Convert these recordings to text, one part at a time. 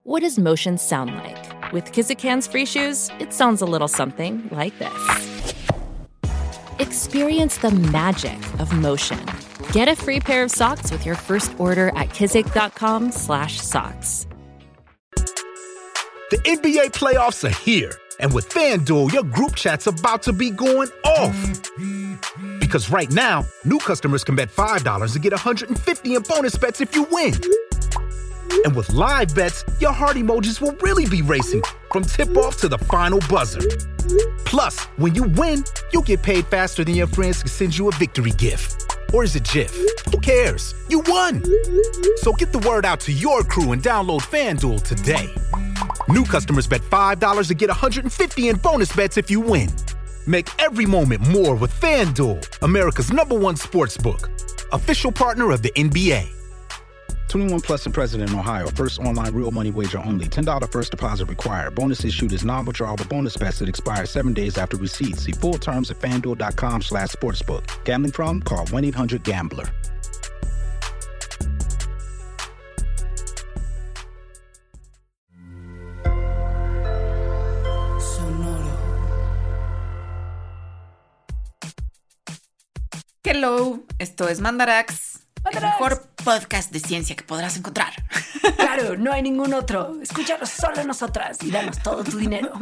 What does motion sound like? With Kizik Hands Free Shoes, it sounds a little something like this. Experience the magic of motion. Get a free pair of socks with your first order at kizik.com/socks. The NBA playoffs are here. And with FanDuel, your group chat's about to be going off. Because right now, new customers can bet $5 to get $150 in bonus bets if you win. And with live bets, your heart emojis will really be racing from tip-off to the final buzzer. Plus, when you win, you'll get paid faster than your friends can send you a victory gift. Or is it GIF? Who cares? You won! So get the word out to your crew and download FanDuel today. New customers bet $5 to get $150 in bonus bets if you win. Make every moment more with FanDuel, America's #1 sportsbook. Official partner of the NBA. 21 plus and present in Ohio. First online real money wager only. $10 first deposit required. Bonus issued is non-withdrawable bonus bets that expire 7 days after receipt. See full terms at FanDuel.com/sportsbook. Gambling problem? Call 1-800-GAMBLER. Hello, esto es Mandarax, el mejor podcast de ciencia que podrás encontrar. Claro, no hay ningún otro. Escúchanos solo nosotras y danos todo tu dinero.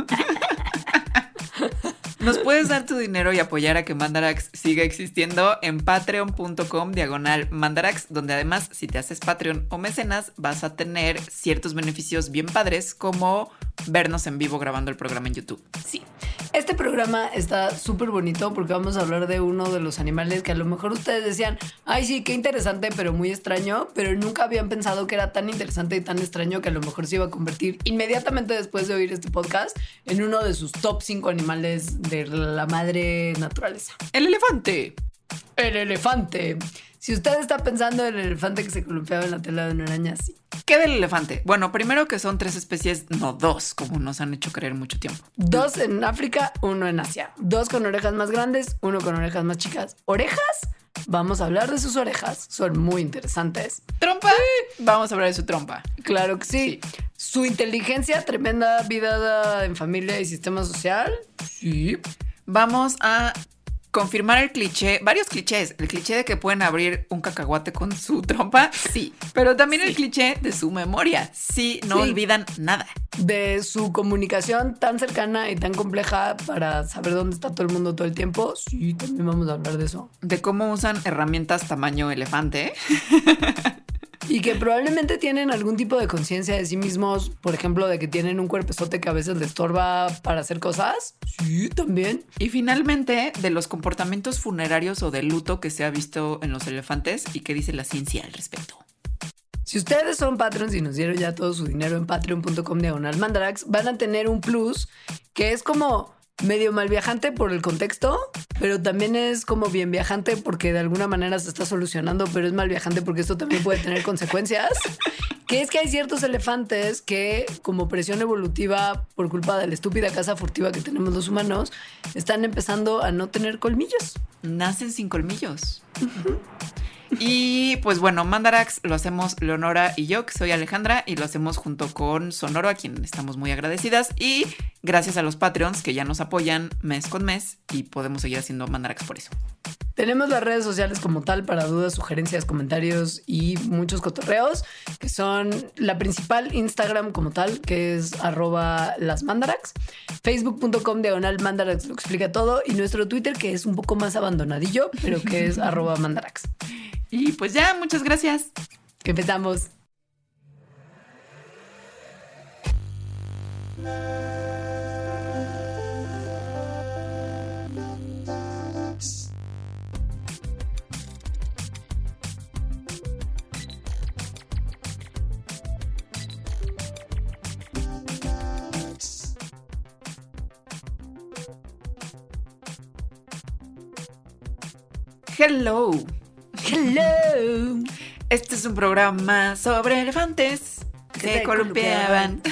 Nos puedes dar tu dinero y apoyar a que Mandarax siga existiendo en patreon.com/Mandarax, donde además, si te haces Patreon o mecenas, vas a tener ciertos beneficios bien padres, como vernos en vivo grabando el programa en YouTube. Sí, este programa está súper bonito porque vamos a hablar de uno de los animales que a lo mejor ustedes decían, ay sí, qué interesante, pero muy extraño, pero nunca habían pensado que era tan interesante y tan extraño que a lo mejor se iba a convertir inmediatamente después de oír este podcast en uno de sus top 5 animales de la madre naturaleza. ¡El elefante! El elefante. Si usted está pensando en el elefante que se columpiaba en la tela de una araña, sí. ¿Qué del elefante? Bueno, primero que son 3 especies, no 2, como nos han hecho creer mucho tiempo. 2 en África, 1 en Asia. 2 con orejas más grandes, 1 con orejas más chicas. ¿Orejas? Vamos a hablar de sus orejas. Son muy interesantes. ¿Trompa? Vamos a hablar de su trompa. Claro que sí. Su inteligencia, tremenda vida en familia y sistema social. Sí. Vamos a confirmar el cliché, varios clichés. El cliché de que pueden abrir un cacahuate con su trompa, sí. Pero también el cliché de su memoria. Sí, no olvidan nada. De su comunicación tan cercana y tan compleja para saber dónde está todo el mundo todo el tiempo. Sí, también vamos a hablar de eso. De cómo usan herramientas tamaño elefante. Y que probablemente tienen algún tipo de conciencia de sí mismos, por ejemplo, de que tienen un cuerpezote que a veces les estorba para hacer cosas. Sí, también. Y finalmente, de los comportamientos funerarios o de luto que se ha visto en los elefantes y qué dice la ciencia al respecto. Si ustedes son Patreons y nos dieron ya todo su dinero en patreon.com/Mandarax, van a tener un plus que es como medio mal viajante por el contexto, pero también es como bien viajante porque de alguna manera se está solucionando, pero es mal viajante porque esto también puede tener consecuencias, que es que hay ciertos elefantes que, como presión evolutiva por culpa de la estúpida caza furtiva que tenemos los humanos, están empezando a no tener colmillos. Nacen sin colmillos. Y pues bueno, Mandarax lo hacemos Leonora y yo, que soy Alejandra, y lo hacemos junto con Sonoro, a quien estamos muy agradecidas, y gracias a los Patreons que ya nos apoyan mes con mes y podemos seguir haciendo Mandarax por eso. Tenemos las redes sociales como tal para dudas, sugerencias, comentarios y muchos cotorreos, que son la principal Instagram como tal, que es @lasmandarax, facebook.com/Mandarax lo explica todo, y nuestro Twitter, que es un poco más abandonadillo, pero que es @Mandarax. Y pues ya, muchas gracias. Que empezamos. Hello. Hello. Este es un programa sobre elefantes que se columpiaban.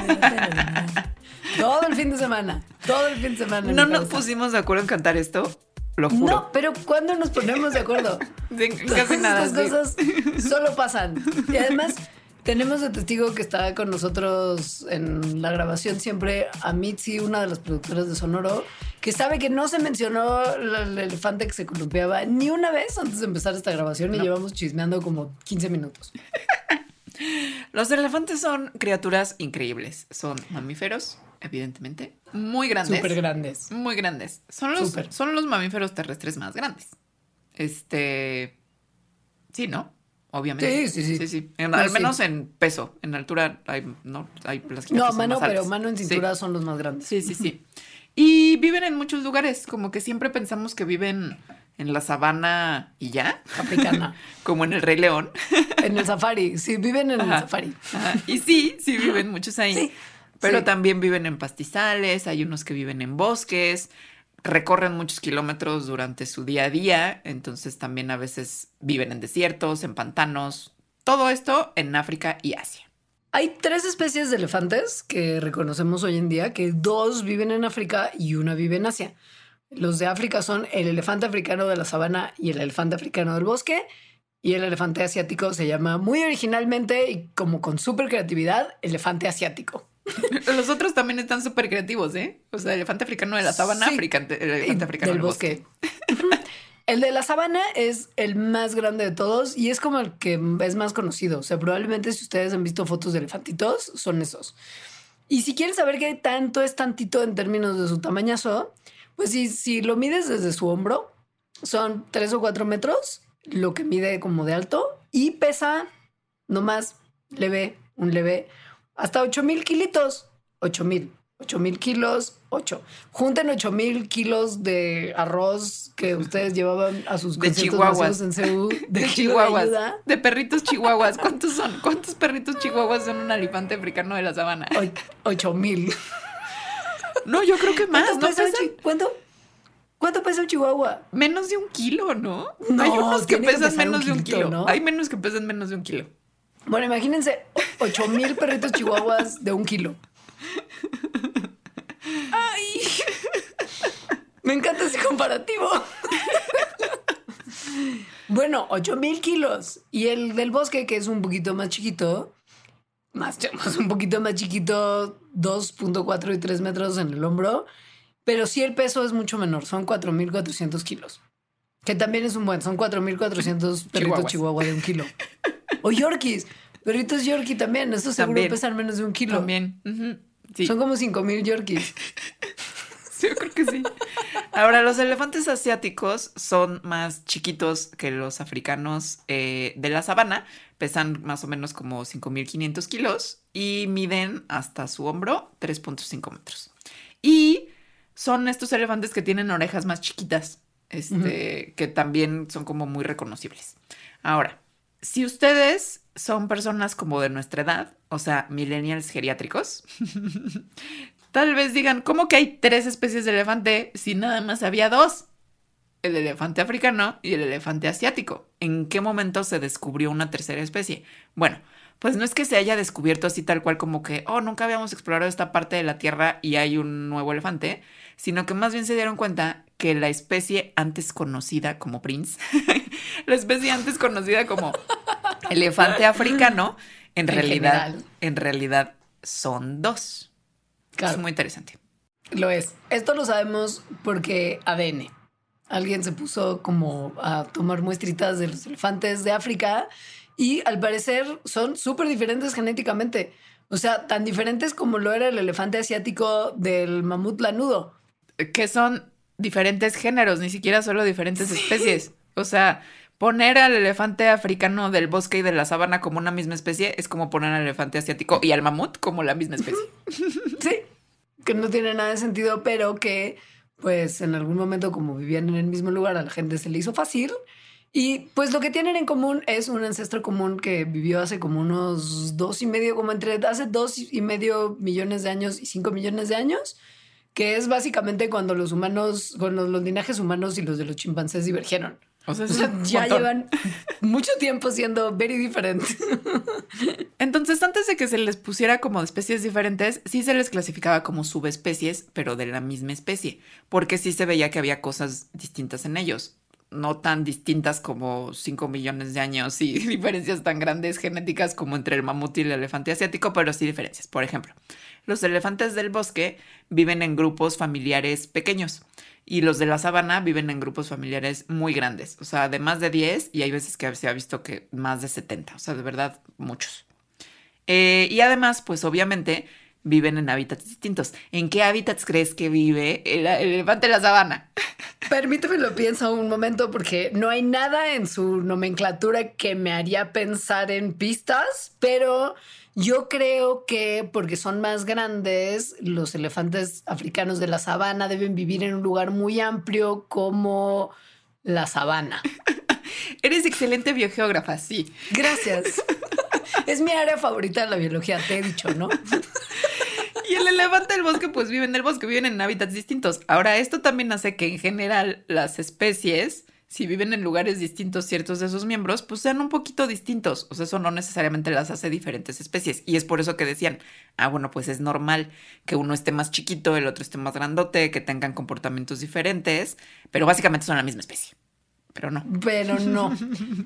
Todo el fin de semana. Todo el fin de semana. No nos pusimos de acuerdo en cantar esto, lo juro. No, pero ¿cuándo nos ponemos de acuerdo? Casi nada. Estas cosas solo pasan. Y además, Tenemos de testigo que está con nosotros en la grabación siempre a Mitzi, una de las productoras de Sonoro, que sabe que no se mencionó el elefante que se columpiaba ni una vez antes de empezar esta grabación y llevamos chismeando como 15 minutos. Los elefantes son criaturas increíbles. Son mamíferos, evidentemente, muy grandes. Súper grandes. Muy grandes. Son los mamíferos terrestres más grandes. Sí, ¿no? Obviamente. Sí. Al menos en peso. En altura hay las no, mano, pero mano en cintura son los más grandes. Sí. Y viven en muchos lugares. Como que siempre pensamos que viven en la sabana y ya. Africana. Como en el Rey León. En el safari. Sí, viven en el safari. Ajá. Y sí viven muchos ahí. Sí. Pero también viven en pastizales. Hay unos que viven en bosques. Recorren muchos kilómetros durante su día a día, entonces también a veces viven en desiertos, en pantanos, todo esto en África y Asia. Hay 3 especies de elefantes que reconocemos hoy en día, que 2 viven en África y 1 vive en Asia. Los de África son el elefante africano de la sabana y el elefante africano del bosque, y el elefante asiático se llama muy originalmente y como con súper creatividad, elefante asiático. Los otros también están súper creativos, ¿eh? O sea, el elefante africano de la sabana, el elefante africano del bosque. El de la sabana es el más grande de todos y es como el que es más conocido. O sea, probablemente si ustedes han visto fotos de elefantitos, son esos. Y si quieren saber qué tanto es tantito en términos de su tamañazo, pues si lo mides desde su hombro, son 3 o 4 metros, lo que mide como de alto, y pesa nomás un leve... hasta 8,000 kilitos. 8,000 kilos, 8. Junten 8,000 kilos de arroz que ustedes llevaban a sus conciertos masivos en CU. De chihuahuas. De perritos chihuahuas. ¿Cuántos son? ¿Cuántos perritos chihuahuas son un elefante africano de la sabana? 8,000. No, yo creo que más. ¿Cuánto pesa un chihuahua? Menos de 1 kilo, ¿no? No, hay unos que pesan menos de 1 kilito, kilo. ¿no? Hay menos que pesan menos de 1 kilo. Bueno, imagínense 8,000 perritos chihuahuas de 1 kilo. ¡Ay! Me encanta ese comparativo. Bueno, 8,000 kilos. Y el del bosque, que es un poquito más chiquito, un poquito más chiquito, 2.4 y 3 metros en el hombro. Pero sí el peso es mucho menor, son 4,400 kilos. Que también es son 4,400 perritos chihuahua de 1 kilo. O yorkies, perritos yorkie también. Estos seguro pesan menos de 1 kilo. También. Uh-huh. Sí. Son como 5,000 yorkies. Sí, yo creo que sí. Ahora, los elefantes asiáticos son más chiquitos que los africanos de la sabana. Pesan más o menos como 5,500 kilos y miden hasta su hombro 3.5 metros. Y son estos elefantes que tienen orejas más chiquitas, que también son como muy reconocibles. Ahora, si ustedes son personas como de nuestra edad, o sea, millennials geriátricos, tal vez digan, ¿cómo que hay 3 especies de elefante si nada más había 2? El elefante africano y el elefante asiático. ¿En qué momento se descubrió una tercera especie? Bueno, pues no es que se haya descubierto así tal cual como que, nunca habíamos explorado esta parte de la Tierra y hay un nuevo elefante, sino que más bien se dieron cuenta que la especie antes conocida como Prince, la especie antes conocida como elefante africano, en realidad son 2. Claro. Es muy interesante. Lo es. Esto lo sabemos porque ADN. Alguien se puso como a tomar muestritas de los elefantes de África y al parecer son súper diferentes genéticamente. O sea, tan diferentes como lo era el elefante asiático del mamut lanudo. Que son diferentes géneros, ni siquiera solo diferentes especies. O sea, poner al elefante africano del bosque y de la sabana como una misma especie es como poner al elefante asiático y al mamut como la misma especie. Sí, que no tiene nada de sentido, pero que pues en algún momento como vivían en el mismo lugar a la gente se le hizo fácil. Y pues lo que tienen en común es un ancestro común que vivió hace como unos 2,5, hace 2,5 millones de años y 5 millones de años, que es básicamente cuando los humanos, con los linajes humanos y los de los chimpancés divergieron. O sea ya llevan mucho tiempo siendo very different. Entonces, antes de que se les pusiera como especies diferentes, sí se les clasificaba como subespecies, pero de la misma especie, porque sí se veía que había cosas distintas en ellos. no tan distintas como 5 millones de años y diferencias tan grandes genéticas como entre el mamut y el elefante asiático, pero sí diferencias. Por ejemplo, los elefantes del bosque viven en grupos familiares pequeños y los de la sabana viven en grupos familiares muy grandes, o sea, de más de 10 y hay veces que se ha visto que más de 70, o sea, de verdad, muchos. Y además, pues obviamente viven en hábitats distintos. ¿En qué hábitats crees que vive el elefante de la sabana? Permíteme lo pienso un momento porque no hay nada en su nomenclatura que me haría pensar en pistas, pero yo creo que porque son más grandes, los elefantes africanos de la sabana deben vivir en un lugar muy amplio como la sabana. Eres excelente biogeógrafa, sí. Gracias. Es mi área favorita de la biología, te he dicho, ¿no? Y el elefante del bosque, pues viven en el bosque, viven en hábitats distintos. Ahora, esto también hace que en general las especies, si viven en lugares distintos ciertos de sus miembros, pues sean un poquito distintos. O sea, eso no necesariamente las hace diferentes especies. Y es por eso que decían, bueno, pues es normal que uno esté más chiquito, el otro esté más grandote, que tengan comportamientos diferentes, pero básicamente son la misma especie. Pero no. Pero no.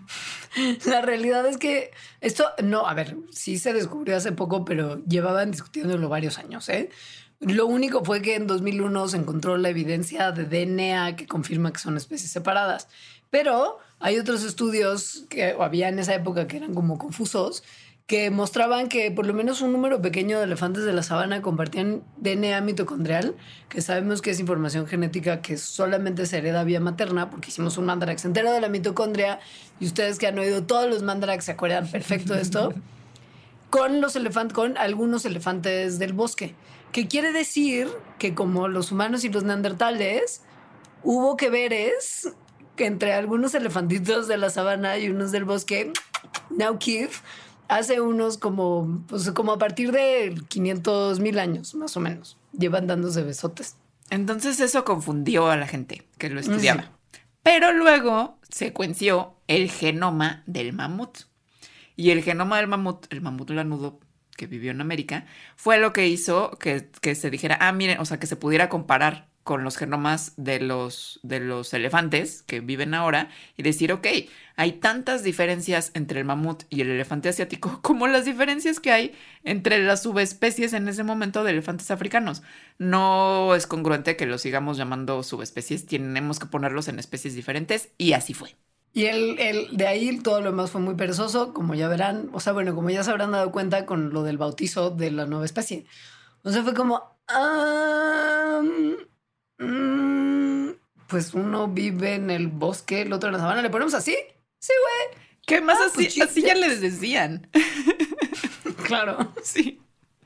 La realidad es que esto, no, a ver, sí se descubrió hace poco, pero llevaban discutiéndolo varios años, ¿eh? Lo único fue que en 2001 se encontró la evidencia de DNA que confirma que son especies separadas. Pero hay otros estudios que había en esa época que eran como confusos, que mostraban que por lo menos un número pequeño de elefantes de la sabana compartían DNA mitocondrial, que sabemos que es información genética que solamente se hereda vía materna, porque hicimos un mandarax entero de la mitocondria, y ustedes que han oído todos los mandarax se acuerdan perfecto de esto, con algunos elefantes del bosque. Que quiere decir que como los humanos y los neandertales, hubo que veres que entre algunos elefantitos de la sabana y unos del bosque, now Keith, hace unos como a partir de 500,000 años, más o menos. Llevan dándose besotes. Entonces eso confundió a la gente que lo estudiaba. Sí. Pero luego secuenció el genoma del mamut. Y el genoma del mamut, el mamut lanudo que vivió en América, fue lo que hizo que se dijera, miren, o sea, que se pudiera comparar con los genomas de los elefantes que viven ahora y decir, ok, hay tantas diferencias entre el mamut y el elefante asiático como las diferencias que hay entre las subespecies en ese momento de elefantes africanos. No es congruente que los sigamos llamando subespecies, tenemos que ponerlos en especies diferentes y así fue. Y de ahí todo lo demás fue muy perezoso, como ya verán, o sea, bueno, como ya se habrán dado cuenta con lo del bautizo de la nueva especie. O sea, fue como... pues uno vive en el bosque, el otro en la sabana. ¿Le ponemos así? Sí, güey. ¿Qué más así ya les decían? Claro. Sí.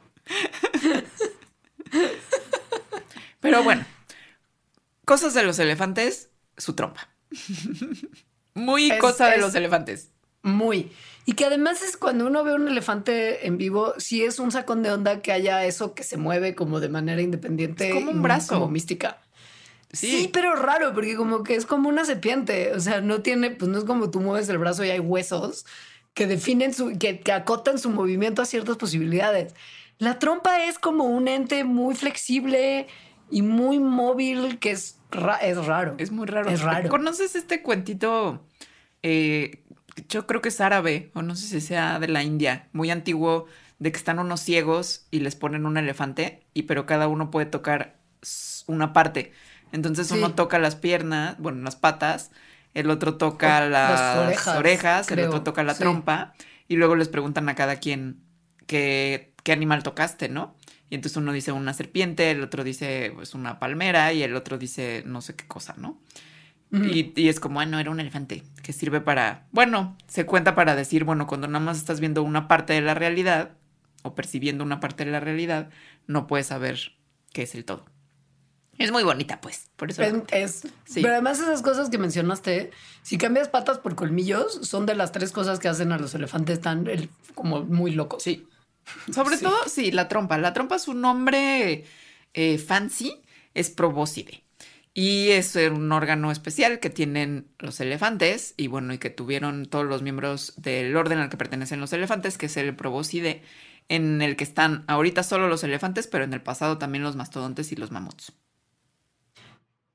Pero bueno, cosas de los elefantes, su trompa. Muy cosa de los elefantes. Muy. Y que además es cuando uno ve un elefante en vivo, sí es un sacón de onda que haya eso que se mueve como de manera independiente. Es como un brazo. Como mística. Sí, pero raro, porque como que es como una serpiente. O sea, no tiene, pues no es como tú mueves el brazo y hay huesos que definen que acotan su movimiento a ciertas posibilidades. La trompa es como un ente muy flexible y muy móvil que es raro. Es muy raro. Es raro. ¿Conoces este cuentito? Yo creo que es árabe, o no sé si sea de la India, muy antiguo, de que están unos ciegos y les ponen un elefante, pero cada uno puede tocar una parte. Entonces uno toca las piernas, bueno, las patas, el otro toca las orejas, el otro toca la trompa, y luego les preguntan a cada quien qué animal tocaste, ¿no? Y entonces uno dice una serpiente, el otro dice pues una palmera y el otro dice no sé qué cosa, ¿no? Uh-huh. Y es como, no, era un elefante, que sirve para, bueno, se cuenta para decir, bueno, cuando nada más estás viendo una parte de la realidad o percibiendo una parte de la realidad, no puedes saber qué es el todo. Es muy bonita, pues, por eso. Sí. Pero además esas cosas que mencionaste, si cambias patas por colmillos, son de las 3 cosas que hacen a los elefantes tan como muy locos. Sí. Sobre todo, sí, la trompa. La trompa, su nombre fancy es probóscide. Y es un órgano especial que tienen los elefantes y bueno, y que tuvieron todos los miembros del orden al que pertenecen los elefantes, que es el probóscide, en el que están ahorita solo los elefantes, pero en el pasado también los mastodontes y los mamuts.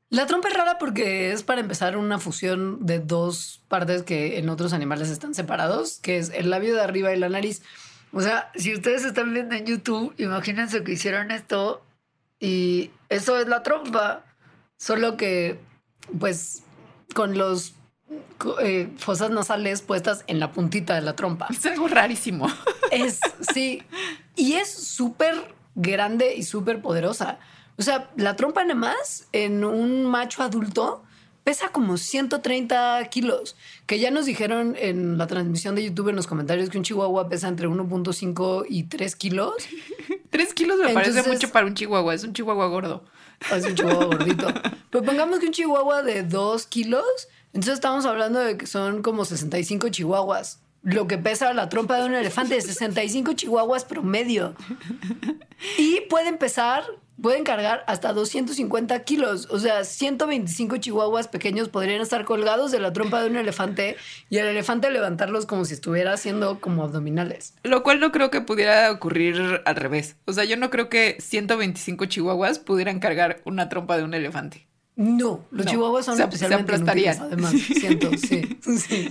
La trompa es rara porque es, para empezar, una fusión de dos partes que en otros animales están separados, que es el labio de arriba y la nariz. O sea, si ustedes están viendo en YouTube, imagínense que hicieron esto y eso es la trompa. Solo que, pues, con los fosas nasales puestas en la puntita de la trompa. Es algo rarísimo. Sí. Y es súper grande y súper poderosa. O sea, la trompa nada más en un macho adulto pesa como 130 kilos. Que ya nos dijeron en la transmisión de YouTube en los comentarios que un chihuahua pesa entre 1.5 y 3 kilos. 3 kilos me parece mucho para un chihuahua. Es un chihuahua gordo. Es un chihuahua gordito. Pero pongamos que un chihuahua de 2 kilos, entonces estamos hablando de que son como 65 chihuahuas. Lo que pesa la trompa de un elefante, 65 chihuahuas promedio. Y pueden cargar hasta 250 kilos. O sea, 125 chihuahuas pequeños podrían estar colgados de la trompa de un elefante y el elefante levantarlos como si estuviera haciendo como abdominales. Lo cual no creo que pudiera ocurrir al revés. O sea, yo no creo que 125 chihuahuas pudieran cargar una trompa de un elefante. No, los chihuahuas son especialmente se aplastarían. Además, siento, sí.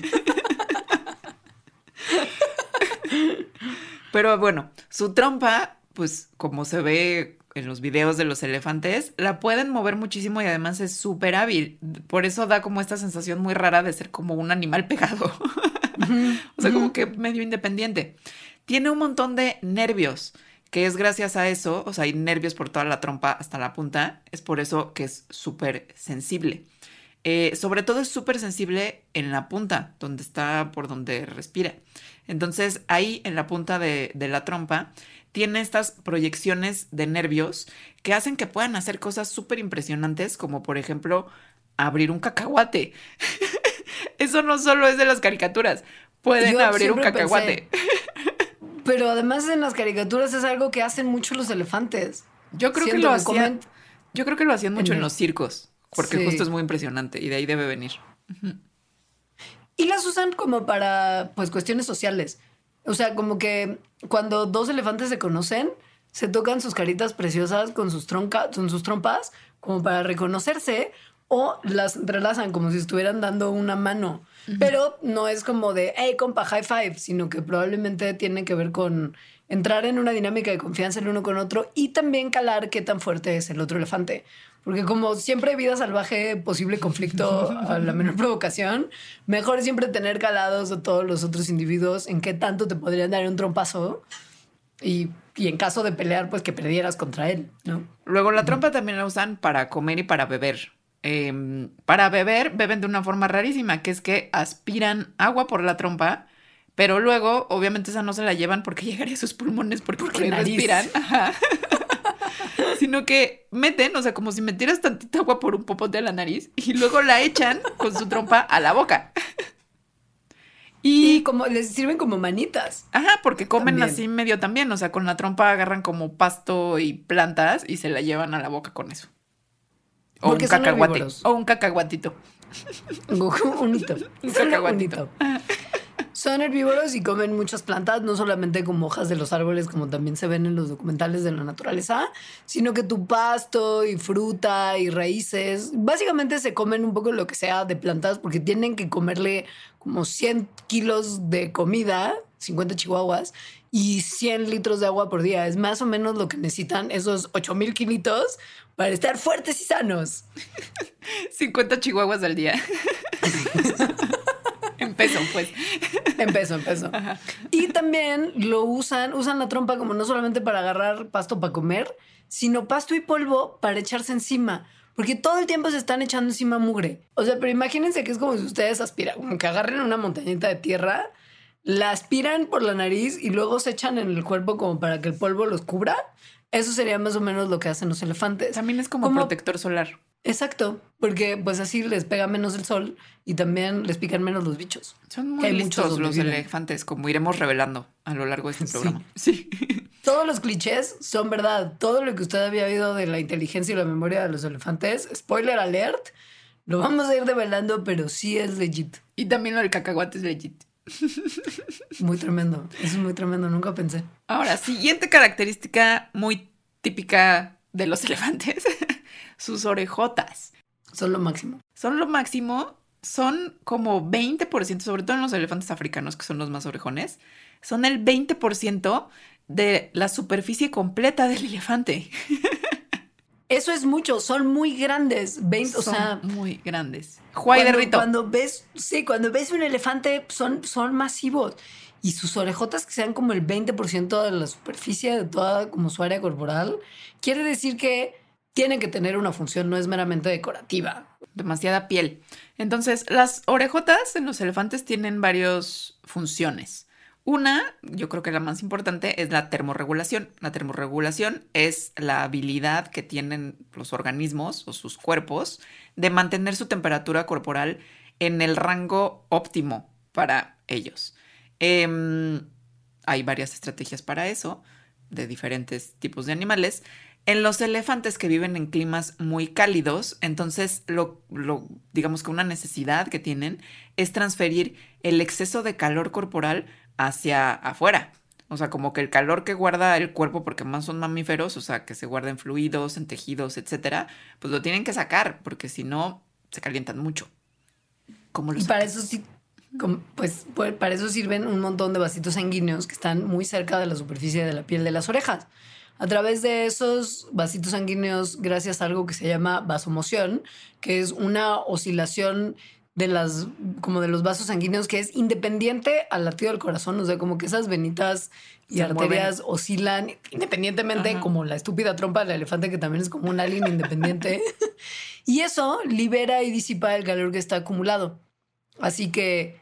Pero bueno, su trompa, pues como se ve en los videos de los elefantes, la pueden mover muchísimo y además es súper hábil. Por eso da como esta sensación muy rara de ser como un animal pegado. O sea, como que medio independiente. Tiene un montón de nervios, que es gracias a eso, o sea, hay nervios por toda la trompa hasta la punta, es por eso que es súper sensible. Sobre todo es súper sensible en la punta, donde está por donde respira. Entonces, ahí en la punta de la trompa tiene estas proyecciones de nervios que hacen que puedan hacer cosas súper impresionantes, como por ejemplo, abrir un cacahuate. Eso no solo es de las caricaturas, pueden abrir un cacahuate. Pero además en las caricaturas es algo que hacen mucho los elefantes. Yo creo que lo hacían mucho en los circos, porque justo es muy impresionante y de ahí debe venir. Y las usan como para, pues, cuestiones sociales. O sea, como que cuando dos elefantes se conocen, se tocan sus caritas preciosas con sus trompas, como para reconocerse, o las entrelazan como si estuvieran dando una mano. Pero no es como de, hey, compa, high five, sino que probablemente tiene que ver con entrar en una dinámica de confianza el uno con otro y también calar qué tan fuerte es el otro elefante. Porque como siempre vida salvaje, posible conflicto a la menor provocación, mejor siempre tener calados a todos los otros individuos en qué tanto te podrían dar un trompazo y en caso de pelear, pues que perdieras contra él, ¿no? Luego la trompa también la usan para comer y para beber. Para beber, beben de una forma rarísima, que es que aspiran agua por la trompa, pero luego, obviamente, esa no se la llevan porque llegaría a sus pulmones porque respiran. Ajá. Sino que meten, o sea, como si metieras tantita agua por un popote a la nariz y luego la echan con su trompa a la boca. Y como les sirven como manitas. Ajá, porque comen también así medio también, o sea, con la trompa agarran como pasto y plantas y se la llevan a la boca con eso. O porque un cacahuate. O un cacahuatito. Un cacahuatito. Son herbívoros y comen muchas plantas, no solamente como hojas de los árboles, como también se ven en los documentales de la naturaleza, sino que tu pasto y fruta y raíces. Básicamente se comen un poco lo que sea de plantas porque tienen que comerle como 100 kilos de comida, 50 chihuahuas, y 100 litros de agua por día. Es más o menos lo que necesitan esos 8,000 kilitos para estar fuertes y sanos. 50 chihuahuas al día. En peso, pues. En peso. Ajá. Y también usan la trompa como no solamente para agarrar pasto para comer, sino pasto y polvo para echarse encima. Porque todo el tiempo se están echando encima mugre. O sea, pero imagínense que es como si ustedes aspiran, como que agarren una montañita de tierra, la aspiran por la nariz y luego se echan en el cuerpo como para que el polvo los cubra. Eso sería más o menos lo que hacen los elefantes. También es como protector solar. Exacto, porque pues así les pega menos el sol y también les pican menos los bichos. Son muy listos los elefantes, como iremos revelando a lo largo de este programa. Sí. Todos los clichés son verdad. Todo lo que usted había oído de la inteligencia y la memoria de los elefantes, spoiler alert, lo vamos a ir revelando, pero sí es legit. Y también lo del cacahuate es legit. Muy tremendo, eso es muy tremendo, nunca pensé. Ahora, siguiente característica muy típica de los elefantes, sus orejotas. Son lo máximo. Son lo máximo. Son como 20%, sobre todo en los elefantes africanos, que son los más orejones. Son el 20% de la superficie completa del elefante. Eso es mucho, son muy grandes. Son o sea, muy grandes. Juay de Rito. Cuando ves un elefante, son masivos. Y sus orejotas que sean como el 20% de la superficie de toda como su área corporal, quiere decir que tienen que tener una función, no es meramente decorativa. Demasiada piel. Entonces, las orejotas en los elefantes tienen varias funciones. Una, yo creo que la más importante, es la termorregulación. La termorregulación es la habilidad que tienen los organismos o sus cuerpos de mantener su temperatura corporal en el rango óptimo para ellos. Hay varias estrategias para eso, de diferentes tipos de animales. En los elefantes que viven en climas muy cálidos, entonces digamos que una necesidad que tienen es transferir el exceso de calor corporal hacia afuera. O sea, como que el calor que guarda el cuerpo, porque más son mamíferos, o sea, que se guarda en fluidos, en tejidos, etcétera, pues lo tienen que sacar, porque si no, se calientan mucho. ¿Cómo lo y sacan? para eso sí, pues para eso sirven un montón de vasitos sanguíneos que están muy cerca de la superficie de la piel de las orejas. A través de esos vasitos sanguíneos, gracias a algo que se llama vasomoción, que es una oscilación de los vasos sanguíneos que es independiente al latido del corazón. O sea, como que esas venitas y arterias oscilan independientemente, ajá, como la estúpida trompa del elefante, que también es como un alien independiente. Y eso libera y disipa el calor que está acumulado. Así que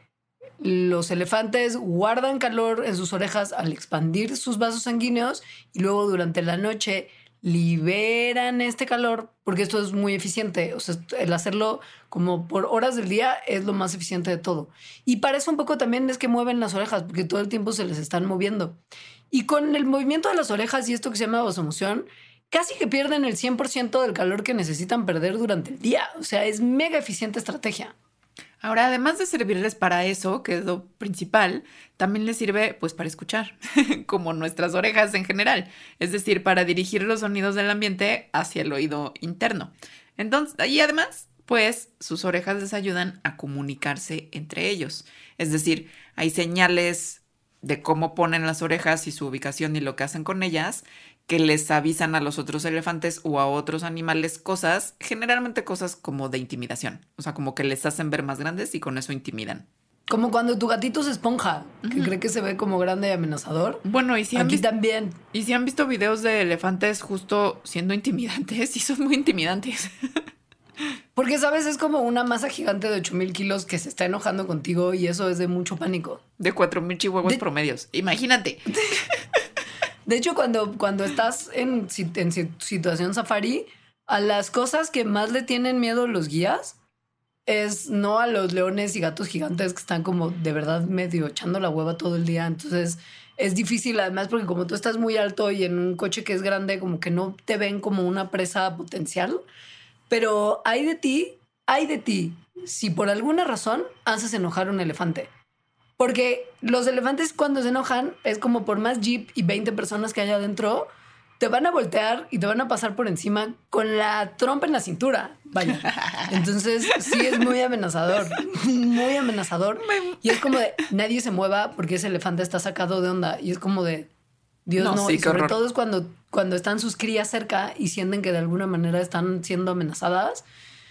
los elefantes guardan calor en sus orejas al expandir sus vasos sanguíneos y luego durante la noche liberan este calor, porque esto es muy eficiente. O sea, el hacerlo como por horas del día es lo más eficiente de todo. Y para eso un poco también es que mueven las orejas, porque todo el tiempo se les están moviendo. Y con el movimiento de las orejas y esto que se llama vasomoción, casi que pierden el 100% del calor que necesitan perder durante el día. O sea, es mega eficiente estrategia. Ahora, además de servirles para eso, que es lo principal, también les sirve pues para escuchar, como nuestras orejas en general, es decir, para dirigir los sonidos del ambiente hacia el oído interno. Entonces, y además, pues sus orejas les ayudan a comunicarse entre ellos. Es decir, hay señales de cómo ponen las orejas y su ubicación y lo que hacen con ellas, que les avisan a los otros elefantes o a otros animales cosas, generalmente cosas como de intimidación. O sea, como que les hacen ver más grandes y con eso intimidan. Como cuando tu gatito se esponja, que cree que se ve como grande y amenazador. Bueno, y si aquí también. Y si han visto videos de elefantes justo siendo intimidantes, y son muy intimidantes. Porque, ¿sabes? Es como una masa gigante de 8,000 kilos que se está enojando contigo y eso es de mucho pánico. De 4,000 chihuahuas promedios. Imagínate. De hecho, cuando estás en situación safari, a las cosas que más le tienen miedo los guías es no a los leones y gatos gigantes que están como de verdad medio echando la hueva todo el día. Entonces es difícil además porque como tú estás muy alto y en un coche que es grande, como que no te ven como una presa potencial. Pero hay de ti si por alguna razón haces enojar a un elefante. Porque los elefantes cuando se enojan es como por más jeep y 20 personas que haya adentro, te van a voltear y te van a pasar por encima con la trompa en la cintura. Vaya. Entonces sí es muy amenazador. Muy amenazador. Y es como de nadie se mueva porque ese elefante está sacado de onda. Y es como de Dios no. Sí, y sobre horror. todo es cuando están sus crías cerca y sienten que de alguna manera están siendo amenazadas.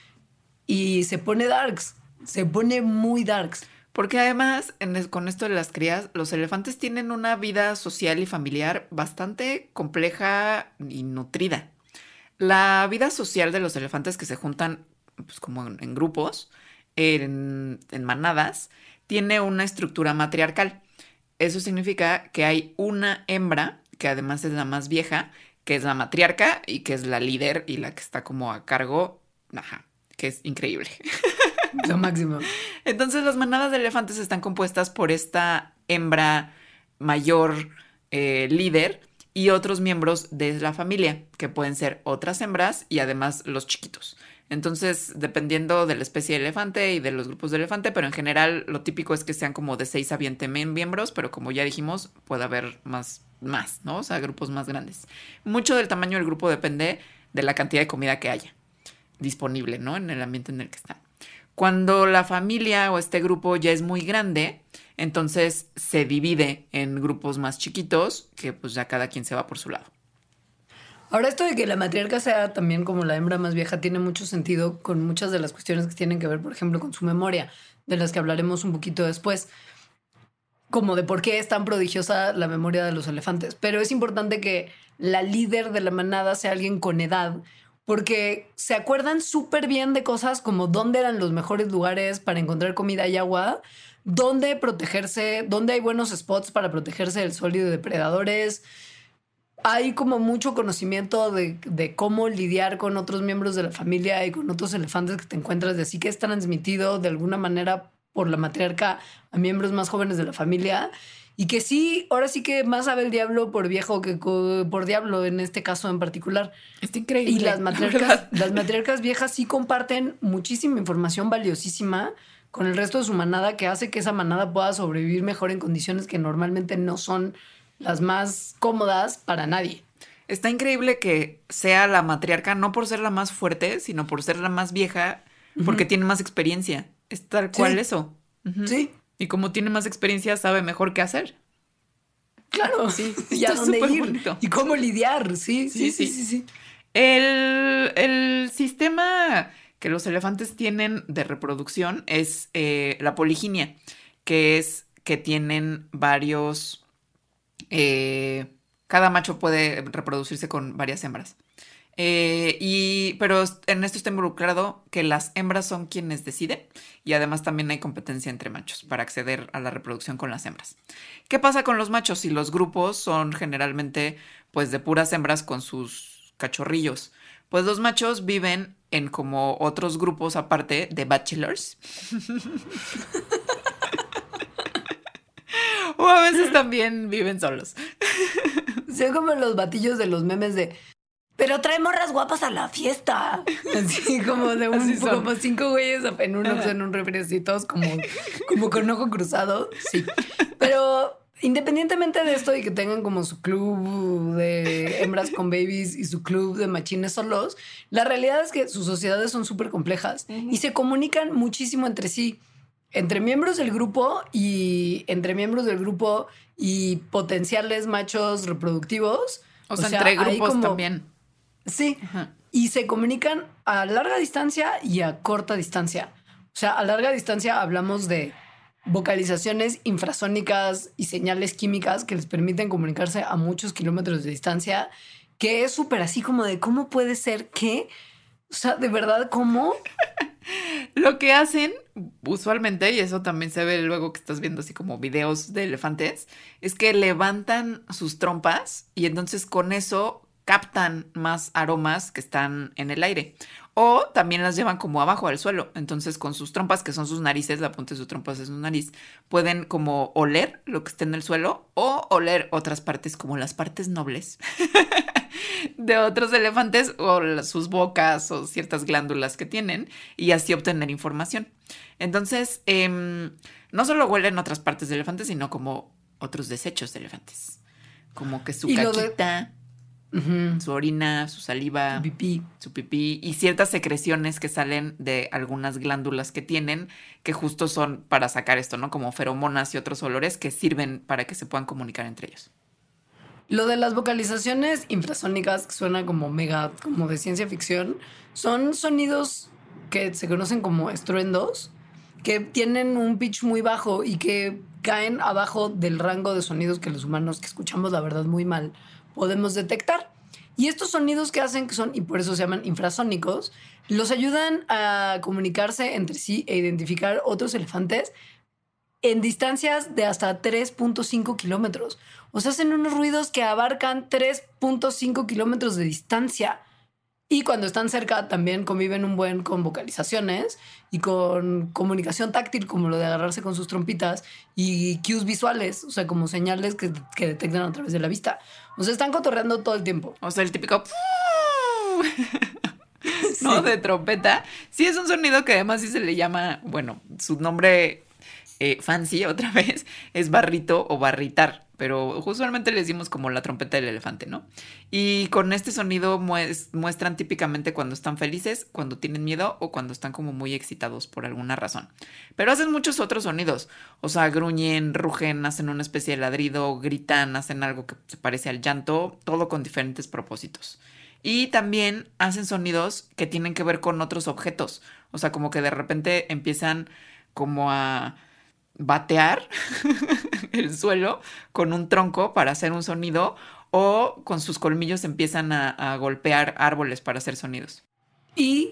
Y se pone darks. Se pone muy darks. Porque además, con esto de las crías, los elefantes tienen una vida social y familiar bastante compleja y nutrida. La vida social de los elefantes que se juntan pues, como en grupos, en manadas, tiene una estructura matriarcal. Eso significa que hay una hembra, que además es la más vieja, que es la matriarca y que es la líder y la que está como a cargo, que es increíble. Lo máximo. Entonces las manadas de elefantes están compuestas por esta hembra mayor líder y otros miembros de la familia, que pueden ser otras hembras y además los chiquitos. Entonces, dependiendo de la especie de elefante y de los grupos de elefante, pero en general lo típico es que sean como de 6 a 20 miembros, pero como ya dijimos, puede haber más, ¿no? O sea, grupos más grandes. Mucho del tamaño del grupo depende de la cantidad de comida que haya. disponible, ¿no? En el ambiente en el que están. Cuando la familia o este grupo ya es muy grande, entonces se divide en grupos más chiquitos que pues ya cada quien se va por su lado. Ahora, esto de que la matriarca sea también como la hembra más vieja tiene mucho sentido con muchas de las cuestiones que tienen que ver, por ejemplo, con su memoria, de las que hablaremos un poquito después, como de por qué es tan prodigiosa la memoria de los elefantes. Pero es importante que la líder de la manada sea alguien con edad, porque se acuerdan súper bien de cosas como dónde eran los mejores lugares para encontrar comida y agua, dónde protegerse, dónde hay buenos spots para protegerse del sol y de depredadores. Hay como mucho conocimiento de cómo lidiar con otros miembros de la familia y con otros elefantes que te encuentras, de así que es transmitido de alguna manera por la matriarca a miembros más jóvenes de la familia. Y que sí, ahora sí que más sabe el diablo por viejo que por diablo en este caso en particular. Está increíble. Y las matriarcas viejas sí comparten muchísima información valiosísima con el resto de su manada, que hace que esa manada pueda sobrevivir mejor en condiciones que normalmente no son las más cómodas para nadie. Está increíble que sea la matriarca, no por ser la más fuerte, sino por ser la más vieja, porque tiene más experiencia. Es tal cual eso. Sí. Y como tiene más experiencia, sabe mejor qué hacer. Claro, sí. Y a dónde ir. Bonito. Y cómo lidiar. Sí. El sistema que los elefantes tienen de reproducción es la poliginia, que es que tienen varios... cada macho puede reproducirse con varias hembras. Pero en esto está involucrado que las hembras son quienes deciden y además también hay competencia entre machos para acceder a la reproducción con las hembras. ¿Qué pasa con los machos? Si los grupos son generalmente pues de puras hembras con sus cachorrillos, pues los machos viven en como otros grupos aparte de bachelors. O a veces también viven solos. Son como los batillos de los memes de... Pero trae morras guapas a la fiesta. Así como de como 5 güeyes en un refri así, todos como con ojo cruzado. Sí. Pero independientemente de esto y que tengan como su club de hembras con babies y su club de machines solos, la realidad es que sus sociedades son súper complejas y se comunican muchísimo entre sí. Entre miembros del grupo y potenciales machos reproductivos. O sea entre grupos también. Sí. Ajá. Y se comunican a larga distancia y a corta distancia. O sea, a larga distancia hablamos de vocalizaciones infrasónicas y señales químicas que les permiten comunicarse a muchos kilómetros de distancia, que es súper así como de cómo puede ser que... O sea, de verdad, ¿cómo? Lo que hacen usualmente, y eso también se ve luego que estás viendo así como videos de elefantes, es que levantan sus trompas y entonces con eso captan más aromas que están en el aire. O también las llevan como abajo al suelo. Entonces con sus trompas, que son sus narices, la punta de sus trompas es su nariz, pueden como oler lo que está en el suelo o oler otras partes como las partes nobles de otros elefantes o sus bocas o ciertas glándulas que tienen y así obtener información. Entonces, no solo huelen otras partes de elefantes, sino como otros desechos de elefantes. Como que su caquita... Su orina, su saliva, su pipí y ciertas secreciones que salen de algunas glándulas que tienen que justo son para sacar esto, ¿no? Como feromonas y otros olores que sirven para que se puedan comunicar entre ellos. Lo de las vocalizaciones infrasónicas, que suena como como de ciencia ficción, son sonidos que se conocen como estruendos, que tienen un pitch muy bajo y que caen abajo del rango de sonidos que los humanos, que escuchamos la verdad muy mal, podemos detectar. Y estos sonidos que hacen, que son, y por eso se llaman infrasónicos, los ayudan a comunicarse entre sí e identificar otros elefantes en distancias de hasta 3.5 kilómetros. O sea, hacen unos ruidos que abarcan 3.5 kilómetros de distancia. Y cuando están cerca también conviven un buen con vocalizaciones y con comunicación táctil, como lo de agarrarse con sus trompitas, y cues visuales, o sea, como señales que detectan a través de la vista. O sea, están cotorreando todo el tiempo. O sea, el típico... ¿no? Sí. De trompeta. Sí, es un sonido que además sí se le llama... Bueno, su nombre fancy otra vez es barrito o barritar, pero usualmente le decimos como la trompeta del elefante, ¿no? Y con este sonido muestran típicamente cuando están felices, cuando tienen miedo o cuando están como muy excitados por alguna razón. Pero hacen muchos otros sonidos, o sea, gruñen, rugen, hacen una especie de ladrido, gritan, hacen algo que se parece al llanto, todo con diferentes propósitos. Y también hacen sonidos que tienen que ver con otros objetos, o sea, como que de repente empiezan como a batear el suelo con un tronco para hacer un sonido o con sus colmillos empiezan a golpear árboles para hacer sonidos. Y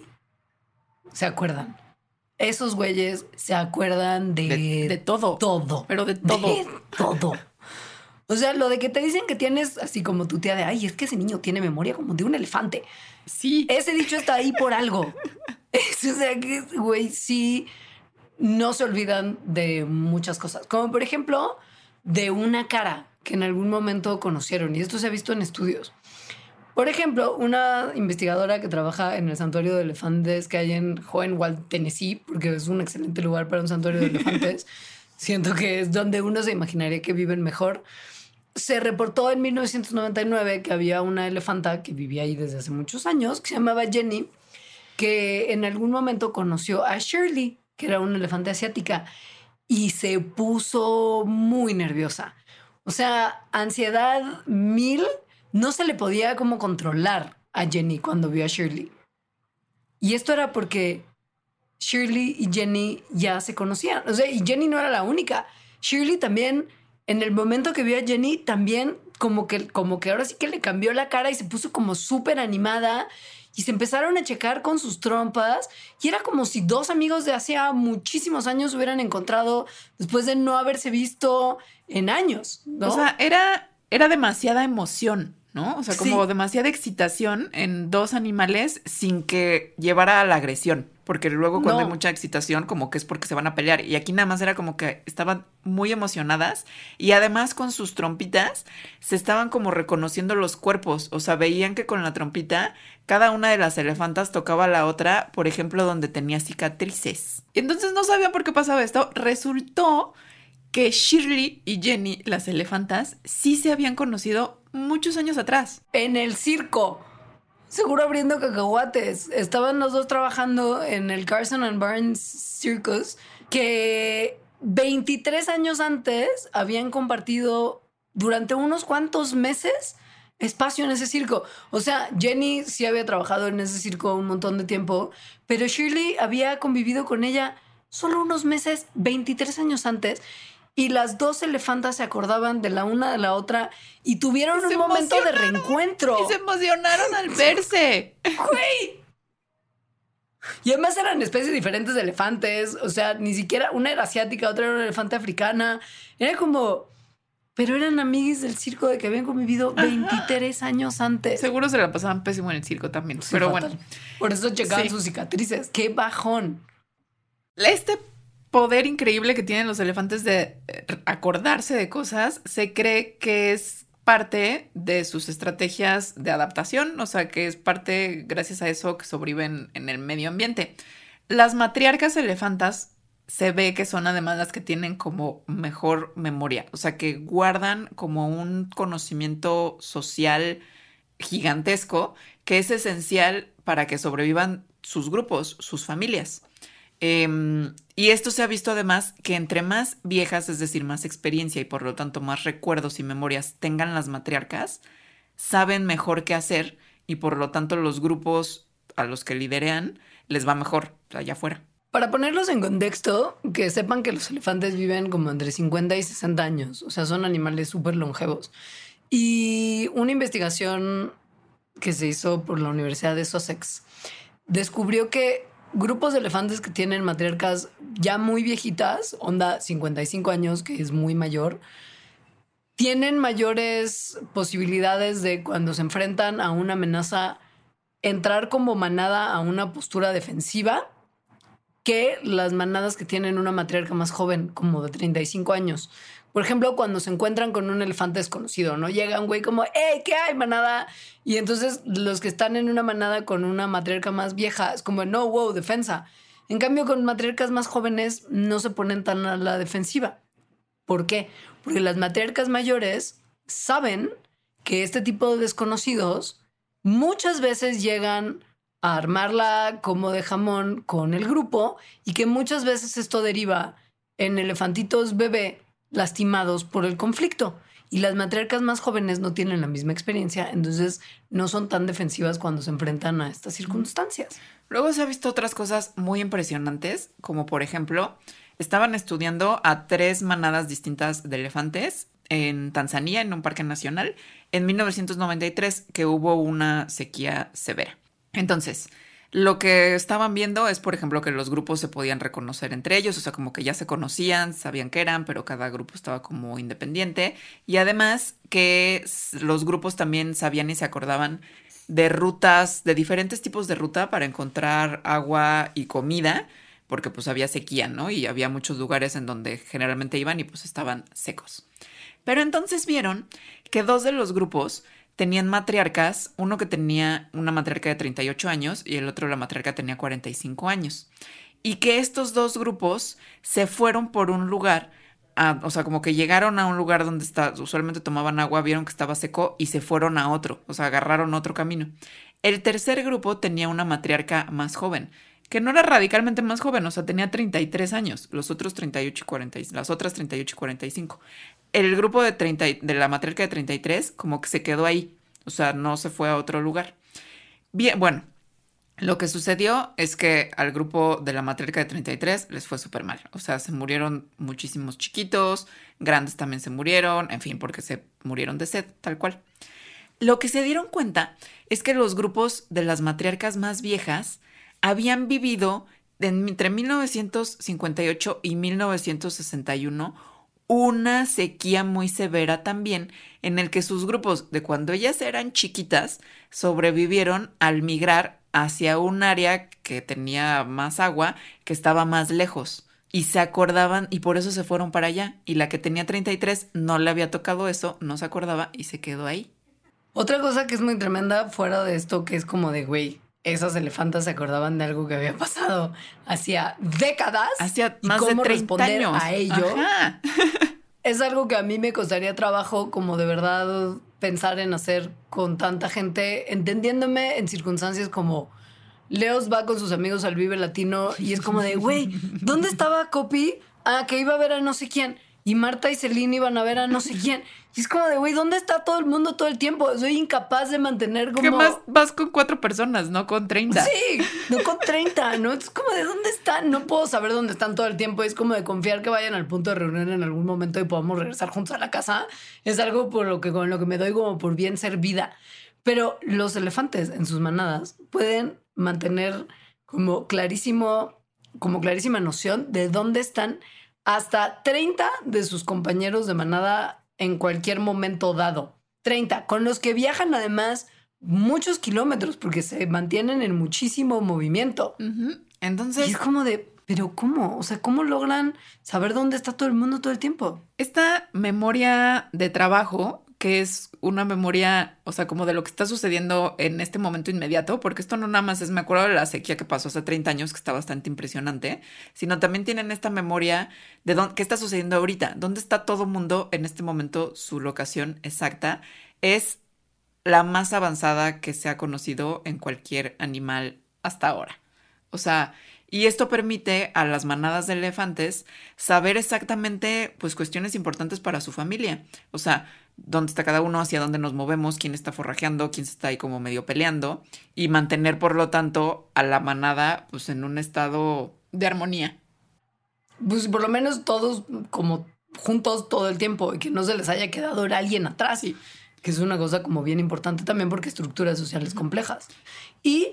se acuerdan. Esos güeyes se acuerdan de todo. Todo. Pero de todo. De todo. O sea, lo de que te dicen que tienes así como tu tía de, ay, es que ese niño tiene memoria como de un elefante. Sí. Ese dicho está ahí por algo. O sea, que, güey, sí, no se olvidan de muchas cosas. Como, por ejemplo, de una cara que en algún momento conocieron. Y esto se ha visto en estudios. Por ejemplo, una investigadora que trabaja en el santuario de elefantes que hay en Hohenwald, Tennessee, porque es un excelente lugar para un santuario de elefantes. Siento que es donde uno se imaginaría que viven mejor. Se reportó en 1999 que había una elefanta que vivía ahí desde hace muchos años, que se llamaba Jenny, que en algún momento conoció a Shirley, que era una elefante asiática, y se puso muy nerviosa. O sea, ansiedad 1000, no se le podía como controlar a Jenny cuando vio a Shirley. Y esto era porque Shirley y Jenny ya se conocían. O sea, y Jenny no era la única. Shirley también, en el momento que vio a Jenny, también como que ahora sí que le cambió la cara y se puso como súper animada. Y se empezaron a checar con sus trompas. Y era como si dos amigos de hacía muchísimos años hubieran encontrado después de no haberse visto en años, ¿no? O sea, era demasiada emoción, ¿no? O sea, como Sí. demasiada excitación en dos animales sin que llevara a la agresión. Porque luego cuando No. hay mucha excitación, como que es porque se van a pelear. Y aquí nada más era como que estaban muy emocionadas. Y además con sus trompitas se estaban como reconociendo los cuerpos. O sea, veían que con la trompita cada una de las elefantas tocaba a la otra, por ejemplo, donde tenía cicatrices. Y entonces no sabían por qué pasaba esto. Resultó que Shirley y Jenny, las elefantas, sí se habían conocido muchos años atrás. En el circo. Seguro abriendo cacahuates. Estaban los dos trabajando en el Carson and Barnes Circus, que 23 años antes habían compartido durante unos cuantos meses espacio en ese circo. O sea, Jenny sí había trabajado en ese circo un montón de tiempo, pero Shirley había convivido con ella solo unos meses, 23 años antes. Y las dos elefantas se acordaban de la una de la otra y tuvieron un momento de reencuentro. Y se emocionaron al verse. ¡Güey! Y además eran especies diferentes de elefantes. O sea, ni siquiera una era asiática, otra era una elefante africana. Era como... Pero eran amiguis del circo de que habían convivido 23 años antes. Seguro se la pasaban pésimo en el circo también. Sí, pero fatal. bueno. Por eso checaban Sí. sus cicatrices. ¡Qué bajón! Este poder increíble que tienen los elefantes de acordarse de cosas, se cree que es parte de sus estrategias de adaptación, o sea, que es parte, gracias a eso, que sobreviven en el medio ambiente. Las matriarcas elefantas se ve que son además las que tienen como mejor memoria, o sea, que guardan como un conocimiento social gigantesco que es esencial para que sobrevivan sus grupos, sus familias. Y esto se ha visto además que entre más viejas, es decir, más experiencia y por lo tanto más recuerdos y memorias tengan las matriarcas, saben mejor qué hacer y por lo tanto los grupos a los que liderean les va mejor allá afuera. Para ponerlos en contexto, que sepan que los elefantes viven como entre 50 y 60 años. O sea, son animales súper longevos. Y una investigación que se hizo por la Universidad de Sussex descubrió que grupos de elefantes que tienen matriarcas ya muy viejitas, onda 55 años, que es muy mayor, tienen mayores posibilidades de cuando se enfrentan a una amenaza entrar como manada a una postura defensiva que las manadas que tienen una matriarca más joven, como de 35 años. Por ejemplo, cuando se encuentran con un elefante desconocido, ¿no? Llega un güey como, ¡hey, qué hay, manada! Y entonces los que están en una manada con una matriarca más vieja es como, no, wow, defensa. En cambio, con matriarcas más jóvenes no se ponen tan a la defensiva. ¿Por qué? Porque las matriarcas mayores saben que este tipo de desconocidos muchas veces llegan a armarla como de jamón con el grupo y que muchas veces esto deriva en elefantitos bebé lastimados por el conflicto. Y las matriarcas más jóvenes no tienen la misma experiencia, entonces no son tan defensivas cuando se enfrentan a estas circunstancias. Luego se ha visto otras cosas muy impresionantes, como por ejemplo, estaban estudiando a 3 manadas distintas de elefantes en Tanzania, en un parque nacional, en 1993, que hubo una sequía severa. Entonces, lo que estaban viendo es, por ejemplo, que los grupos se podían reconocer entre ellos, o sea, como que ya se conocían, sabían qué eran, pero cada grupo estaba como independiente. Y además que los grupos también sabían y se acordaban de rutas, de diferentes tipos de ruta para encontrar agua y comida, porque pues había sequía, ¿no? Y había muchos lugares en donde generalmente iban y pues estaban secos. Pero entonces vieron que 2 de los grupos tenían matriarcas, uno que tenía una matriarca de 38 años y el otro, la matriarca, tenía 45 años. Y que estos 2 grupos se fueron por un lugar, o sea, como que llegaron a un lugar donde usualmente tomaban agua, vieron que estaba seco y se fueron a otro, o sea, agarraron otro camino. El tercer grupo tenía una matriarca más joven, que no era radicalmente más joven, o sea, tenía 33 años, los otros 38 y 40, las otras 38 y 45. El grupo de la matriarca de 33 como que se quedó ahí, o sea, no se fue a otro lugar. Bien, bueno, lo que sucedió es que al grupo de la matriarca de 33 les fue súper mal, o sea, se murieron muchísimos chiquitos, grandes también se murieron, en fin, porque se murieron de sed, tal cual. Lo que se dieron cuenta es que los grupos de las matriarcas más viejas habían vivido entre 1958 y 1961 una sequía muy severa también, en el que sus grupos de cuando ellas eran chiquitas sobrevivieron al migrar hacia un área que tenía más agua, que estaba más lejos. Y se acordaban y por eso se fueron para allá. Y la que tenía 33 no le había tocado eso, no se acordaba y se quedó ahí. Otra cosa que es muy tremenda fuera de esto, que es como de, güey, esas elefantas se acordaban de algo que había pasado hacía décadas. Hacía y más de cómo 30 responder años. a ello. Ajá. Es algo que a mí me costaría trabajo, como de verdad pensar en hacer con tanta gente, entendiéndome en circunstancias como Leos va con sus amigos al Vive Latino y es como de, güey, ¿dónde estaba Copi? Ah, que iba a ver a no sé quién. Y Marta y Celine iban a ver a no sé quién. Y es como de, güey, ¿dónde está todo el mundo todo el tiempo? Soy incapaz de mantener como... ¿Qué más? Vas con 4 personas, no con 30. Sí, no con 30, ¿no? Es como de, ¿dónde están? No puedo saber dónde están todo el tiempo. Es como de confiar que vayan al punto de reunión en algún momento y podamos regresar juntos a la casa. Es algo con lo que me doy como por bien servida. Pero los elefantes en sus manadas pueden mantener como clarísima noción de dónde están hasta 30 de sus compañeros de manada en cualquier momento dado. 30, con los que viajan además muchos kilómetros porque se mantienen en muchísimo movimiento. Uh-huh. Entonces... Y es como de, ¿pero cómo? O sea, ¿cómo logran saber dónde está todo el mundo todo el tiempo? Esta memoria de trabajo, que es una memoria, o sea, como de lo que está sucediendo en este momento inmediato, porque esto no nada más es, me acuerdo de la sequía que pasó hace 30 años, que está bastante impresionante, sino también tienen esta memoria de qué está sucediendo ahorita, dónde está todo mundo en este momento, su locación exacta, es la más avanzada que se ha conocido en cualquier animal hasta ahora. O sea, y esto permite a las manadas de elefantes saber exactamente, pues, cuestiones importantes para su familia. O sea, dónde está cada uno, hacia dónde nos movemos, quién está forrajeando, quién se está ahí como medio peleando, y mantener, por lo tanto, a la manada, pues, en un estado de armonía. Pues por lo menos todos como juntos todo el tiempo y que no se les haya quedado alguien atrás. Sí. Que es una cosa como bien importante también porque estructuras sociales complejas. Y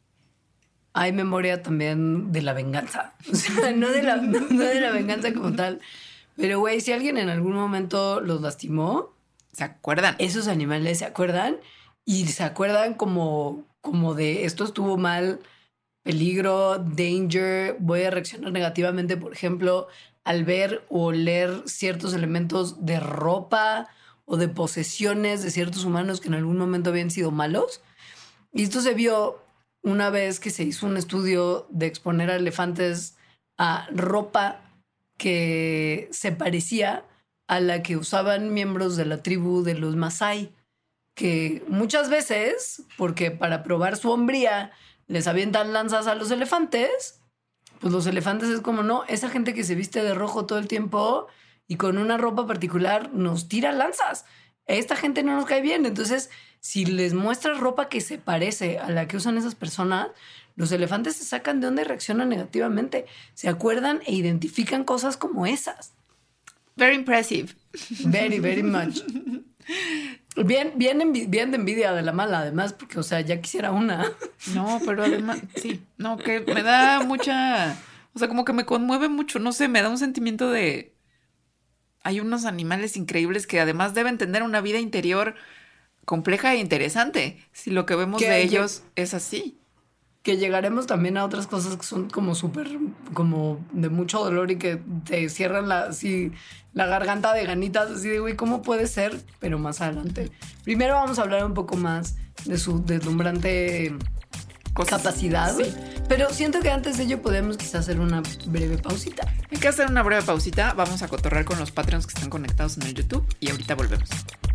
hay memoria también de la venganza. O sea, no de la venganza como tal. Pero, güey, si alguien en algún momento los lastimó... ¿Se acuerdan? Esos animales se acuerdan y se acuerdan como de esto estuvo mal, peligro, danger, voy a reaccionar negativamente, por ejemplo, al ver o oler ciertos elementos de ropa o de posesiones de ciertos humanos que en algún momento habían sido malos. Y esto se vio una vez que se hizo un estudio de exponer a elefantes a ropa que se parecía a la que usaban miembros de la tribu de los Masái, que muchas veces, porque para probar su hombría les avientan lanzas a los elefantes, pues los elefantes es como, no, esa gente que se viste de rojo todo el tiempo y con una ropa particular nos tira lanzas. Esta gente no nos cae bien. Entonces, si les muestras ropa que se parece a la que usan esas personas, los elefantes se sacan de onda y reaccionan negativamente. Se acuerdan e identifican cosas como esas. Very impressive. Very, very much. Bien de envidia de la mala, además, porque, o sea, ya quisiera una. No, pero además, sí, no, que me da mucha, o sea, como que me conmueve mucho, no sé, me da un sentimiento de, hay unos animales increíbles que además deben tener una vida interior compleja e interesante, si lo que vemos de ellos es así. Que llegaremos también a otras cosas que son como súper, como de mucho dolor y que te cierran la garganta de ganitas, así de, güey, ¿cómo puede ser? Pero más adelante. Primero vamos a hablar un poco más de su deslumbrante capacidad. Sí. Pero siento que antes de ello podemos quizás hacer una breve pausita. Hay que hacer una breve pausita. Vamos a cotorrear con los Patreons que están conectados en el YouTube y ahorita volvemos.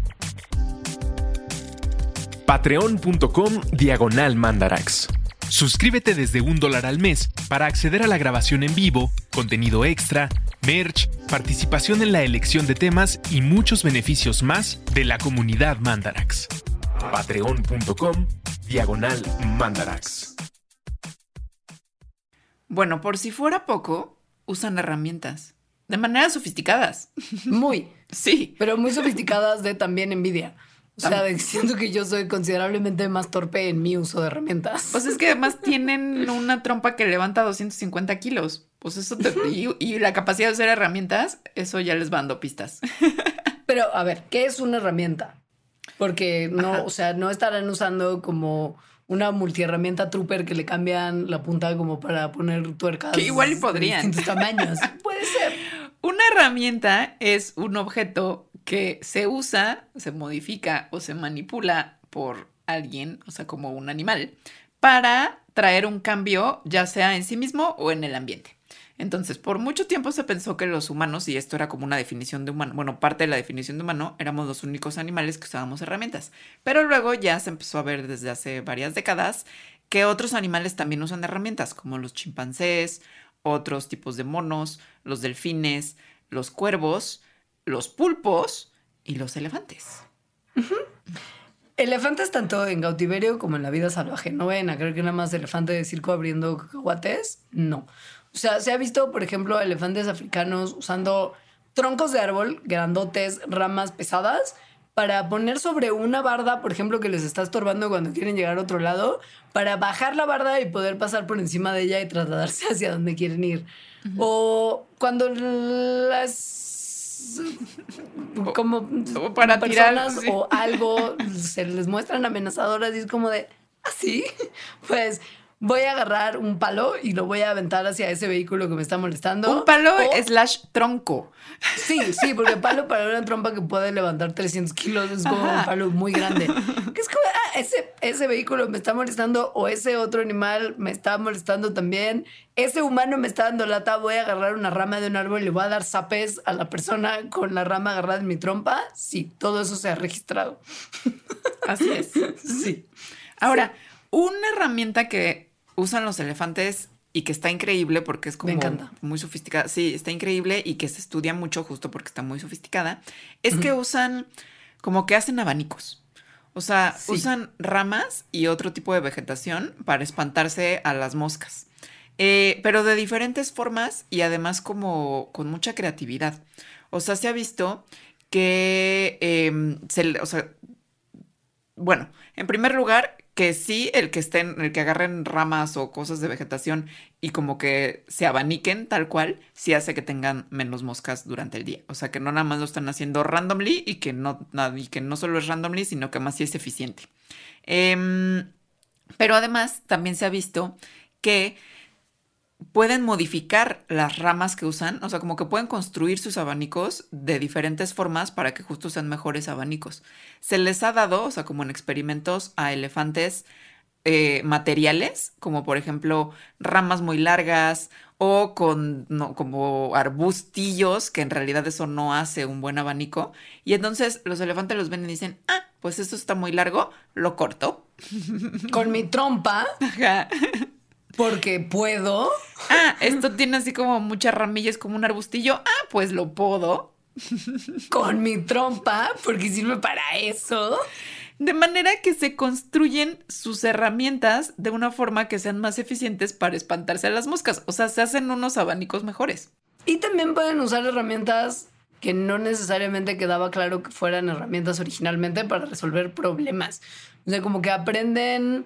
Patreon.com/Mandarax. Suscríbete desde $1 al mes para acceder a la grabación en vivo, contenido extra, merch, participación en la elección de temas y muchos beneficios más de la comunidad Mandarax. Patreon.com/Mandarax. Bueno, por si fuera poco, usan herramientas de maneras sofisticadas. Muy. Sí. Pero muy sofisticadas de también envidia. O sea, siento que yo soy considerablemente más torpe en mi uso de herramientas. Pues es que además tienen una trompa que levanta 250 kilos. Pues eso y la capacidad de usar herramientas, eso ya les va dando pistas. Pero, a ver, ¿qué es una herramienta? Porque no, ajá, o sea, no estarán usando como una multiherramienta trooper que le cambian la punta como para poner tuercas. Que igual y podrían. De distintos tamaños. Puede ser. Una herramienta es un objeto que se usa, se modifica o se manipula por alguien, o sea, como un animal, para traer un cambio, ya sea en sí mismo o en el ambiente. Entonces, por mucho tiempo se pensó que los humanos, y esto era como una definición de humano, bueno, parte de la definición de humano, éramos los únicos animales que usábamos herramientas. Pero luego ya se empezó a ver desde hace varias décadas que otros animales también usan herramientas, como los chimpancés, otros tipos de monos, los delfines, los cuervos, los pulpos y los elefantes. Uh-huh. Elefantes tanto en cautiverio como en la vida salvaje. No vayan a creer que nada más elefante de circo abriendo cacahuates. No. O sea, se ha visto, por ejemplo, elefantes africanos usando troncos de árbol, grandotes, ramas pesadas, para poner sobre una barda, por ejemplo, que les está estorbando cuando quieren llegar a otro lado, para bajar la barda y poder pasar por encima de ella y trasladarse hacia donde quieren ir. Uh-huh. O cuando las... como o para personas tirar, sí, o algo se les muestran amenazadoras y es como de ¿así? Pues voy a agarrar un palo y lo voy a aventar hacia ese vehículo que me está molestando. Un palo / tronco. Sí, porque palo para una trompa que puede levantar 300 kilos es como un palo muy grande. Que es como, ese vehículo me está molestando o ese otro animal me está molestando también. Ese humano me está dando lata, voy a agarrar una rama de un árbol y le voy a dar zapes a la persona con la rama agarrada en mi trompa. Sí, todo eso se ha registrado. Así es. Sí. Ahora, una herramienta que usan los elefantes y que está increíble porque es como muy sofisticada. Sí, está increíble y que se estudia mucho justo porque está muy sofisticada. Es que usan, como que hacen abanicos. O sea, usan ramas y otro tipo de vegetación para espantarse a las moscas. Pero de diferentes formas y además como con mucha creatividad. O sea, se ha visto que bueno, en primer lugar, que sí, el que agarren ramas o cosas de vegetación y como que se abaniquen tal cual, sí hace que tengan menos moscas durante el día. O sea, que no nada más lo están haciendo randomly y que no solo es randomly, sino que más sí es eficiente. Pero además también se ha visto que pueden modificar las ramas que usan, o sea, como que pueden construir sus abanicos de diferentes formas para que justo sean mejores abanicos. Se les ha dado, o sea, como en experimentos a elefantes, materiales, como por ejemplo ramas muy largas o con como arbustillos, que en realidad eso no hace un buen abanico. Y entonces los elefantes los ven y dicen, pues esto está muy largo, lo corto. Con mi trompa, Ajá. porque puedo. Esto tiene así como muchas ramillas, como un arbustillo. Pues lo podo. Con mi trompa, porque sirve para eso. De manera que se construyen sus herramientas de una forma que sean más eficientes para espantarse a las moscas. O sea, se hacen unos abanicos mejores. Y también pueden usar herramientas que no necesariamente quedaba claro que fueran herramientas originalmente para resolver problemas. O sea, como que aprenden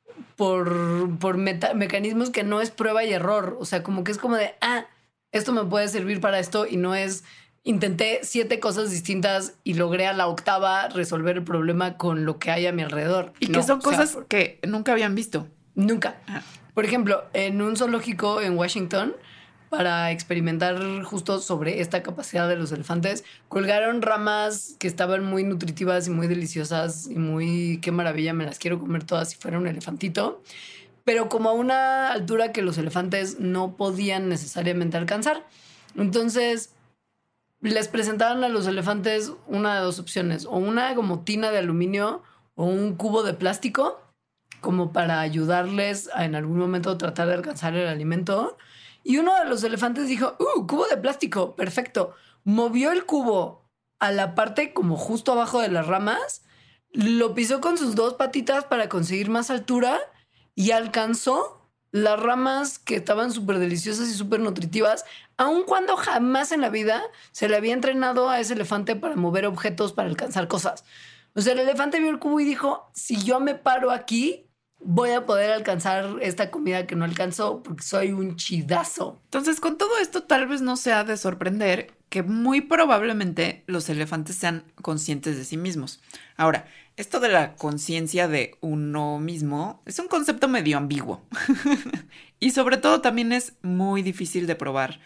por mecanismos que no es prueba y error. O sea, como que es como de, esto me puede servir para esto, y no es... Intenté 7 cosas distintas y logré a la 8ª resolver el problema con lo que hay a mi alrededor. Y que son cosas que nunca habían visto. Nunca. Por ejemplo, en un zoológico en Washington, para experimentar justo sobre esta capacidad de los elefantes, colgaron ramas que estaban muy nutritivas y muy deliciosas y muy... qué maravilla, me las quiero comer todas si fuera un elefantito. Pero como a una altura que los elefantes no podían necesariamente alcanzar. Entonces... les presentaban a los elefantes una de 2 opciones, o una como tina de aluminio o un cubo de plástico, como para ayudarles a en algún momento tratar de alcanzar el alimento. Y uno de los elefantes dijo, cubo de plástico, perfecto. Movió el cubo a la parte como justo abajo de las ramas, lo pisó con sus 2 patitas para conseguir más altura y alcanzó las ramas que estaban súper deliciosas y súper nutritivas, aun cuando jamás en la vida se le había entrenado a ese elefante para mover objetos, para alcanzar cosas. O sea, el elefante vio el cubo y dijo, si yo me paro aquí, voy a poder alcanzar esta comida que no alcanzó porque soy un chidazo. Entonces, con todo esto, tal vez no sea de sorprender que muy probablemente los elefantes sean conscientes de sí mismos. Ahora, esto de la conciencia de uno mismo es un concepto medio ambiguo. Y sobre todo también es muy difícil de probar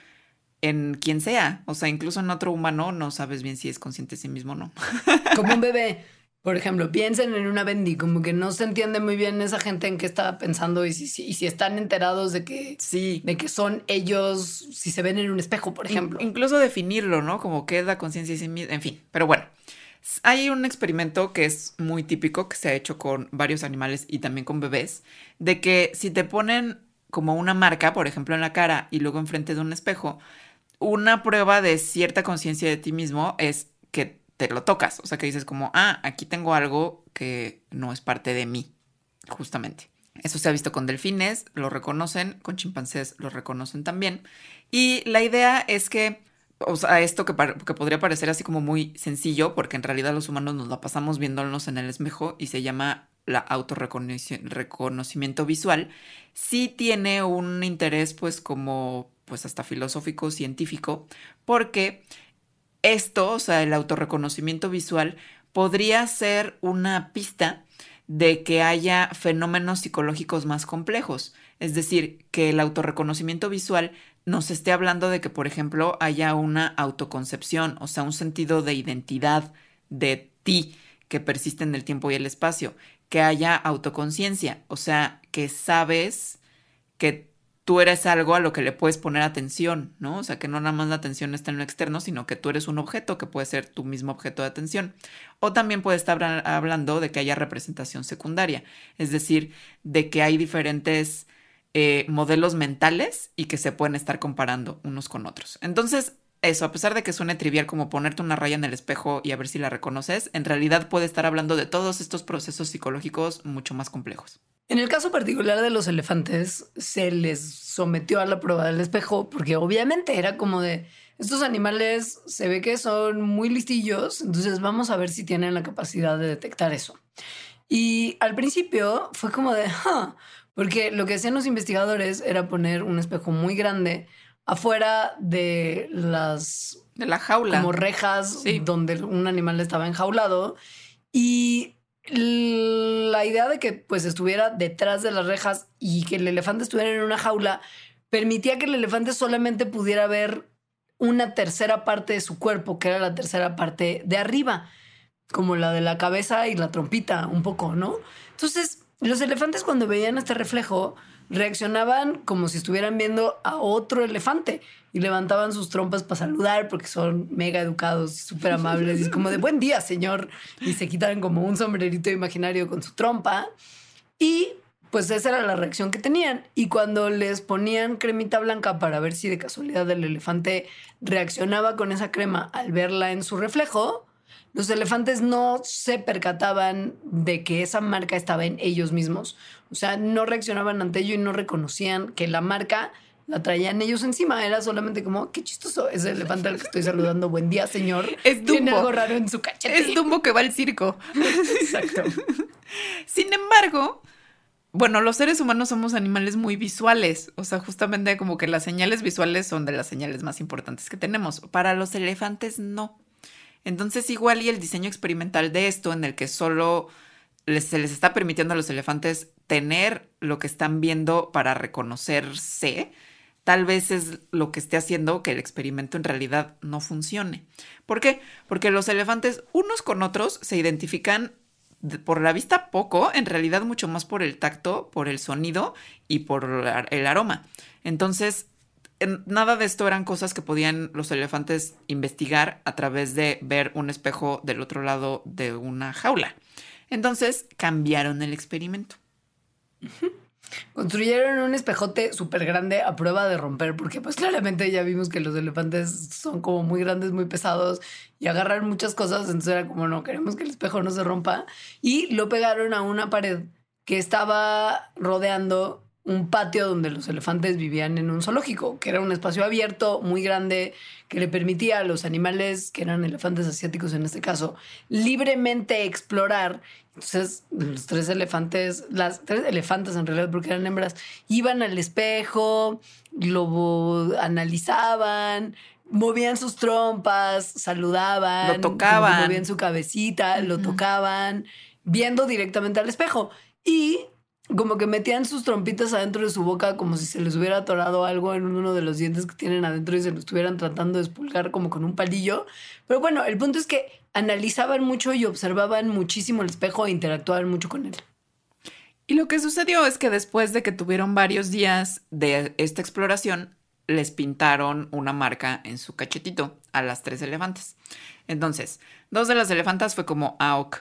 en quien sea. O sea, incluso en otro humano no sabes bien si es consciente de sí mismo o no. Como un bebé. Por ejemplo, piensen en una bendy, como que no se entiende muy bien esa gente en qué está pensando y si están enterados de que, sí, de que son ellos, si se ven en un espejo, por ejemplo. Incluso definirlo, ¿no? Como qué es la conciencia de sí mismo, en fin. Pero bueno, hay un experimento que es muy típico, que se ha hecho con varios animales y también con bebés, de que si te ponen como una marca, por ejemplo, en la cara y luego enfrente de un espejo, una prueba de cierta conciencia de ti mismo es que te lo tocas. O sea, que dices como, aquí tengo algo que no es parte de mí, justamente. Eso se ha visto con delfines, lo reconocen, con chimpancés lo reconocen también. Y la idea es que, o sea, esto que podría parecer así como muy sencillo, porque en realidad los humanos nos la pasamos viéndonos en el espejo y se llama la autorreconocimiento visual, sí tiene un interés pues como pues hasta filosófico, científico, porque esto, o sea, el autorreconocimiento visual podría ser una pista de que haya fenómenos psicológicos más complejos. Es decir, que el autorreconocimiento visual nos esté hablando de que, por ejemplo, haya una autoconcepción, o sea, un sentido de identidad de ti que persiste en el tiempo y el espacio, que haya autoconciencia, o sea, que sabes que tú eres algo a lo que le puedes poner atención, ¿no? O sea, que no nada más la atención está en lo externo, sino que tú eres un objeto que puede ser tu mismo objeto de atención. O también puede estar hablando de que haya representación secundaria, es decir, de que hay diferentes modelos mentales y que se pueden estar comparando unos con otros. Entonces, eso, a pesar de que suene trivial como ponerte una raya en el espejo y a ver si la reconoces, en realidad puede estar hablando de todos estos procesos psicológicos mucho más complejos. En el caso particular de los elefantes, se les sometió a la prueba del espejo porque obviamente era como de, estos animales se ve que son muy listillos, entonces vamos a ver si tienen la capacidad de detectar eso. Y al principio fue como de, porque lo que hacían los investigadores era poner un espejo muy grande afuera de la jaula, como rejas, sí, donde un animal estaba enjaulado, y la idea de que pues estuviera detrás de las rejas y que el elefante estuviera en una jaula permitía que el elefante solamente pudiera ver una tercera parte de su cuerpo, que era la tercera parte de arriba, como la de la cabeza y la trompita, un poco, ¿no? Entonces Los elefantes cuando veían este reflejo reaccionaban como si estuvieran viendo a otro elefante y levantaban sus trompas para saludar porque son mega educados y súper amables y es como de buen día, señor. Y se quitan como un sombrerito imaginario con su trompa y pues esa era la reacción que tenían. Y cuando les ponían cremita blanca para ver si de casualidad el elefante reaccionaba con esa crema al verla en su reflejo, los elefantes no se percataban de que esa marca estaba en ellos mismos. O sea, no reaccionaban ante ello y no reconocían que la marca la traían ellos encima. Era solamente como, qué chistoso ese elefante al que estoy saludando. Buen día, señor. Es Dumbo. Tiene algo raro en su cachete. Es Dumbo que va al circo. Exacto. Sin embargo, bueno, los seres humanos somos animales muy visuales. O sea, justamente como que las señales visuales son de las señales más importantes que tenemos. Para los elefantes, no. Entonces, igual y el diseño experimental de esto, en el que solo se les está permitiendo a los elefantes tener lo que están viendo para reconocerse, tal vez es lo que esté haciendo que el experimento en realidad no funcione. ¿Por qué? Porque los elefantes unos con otros se identifican por la vista poco, en realidad mucho más por el tacto, por el sonido y por el aroma. Entonces, nada de esto eran cosas que podían los elefantes investigar a través de ver un espejo del otro lado de una jaula. Entonces cambiaron el experimento. Construyeron un espejote súper grande a prueba de romper, porque pues claramente ya vimos que los elefantes son como muy grandes, muy pesados y agarran muchas cosas, entonces era como no, queremos que el espejo no se rompa. Y lo pegaron a una pared que estaba rodeando un patio donde los elefantes vivían en un zoológico, que era un espacio abierto, muy grande, que le permitía a los animales, que eran elefantes asiáticos en este caso, libremente explorar. Entonces, las tres elefantes en realidad, porque eran hembras, iban al espejo, lo analizaban, movían sus trompas, saludaban, lo tocaban, movían su cabecita, lo tocaban, viendo directamente al espejo. Y como que metían sus trompitas adentro de su boca como si se les hubiera atorado algo en uno de los dientes que tienen adentro y se lo estuvieran tratando de expulgar como con un palillo. Pero bueno, el punto es que analizaban mucho y observaban muchísimo el espejo e interactuaban mucho con él. Y lo que sucedió es que después de que tuvieron varios días de esta exploración, les pintaron una marca en su cachetito a las tres elefantes. Entonces, dos de las elefantas fue como ok.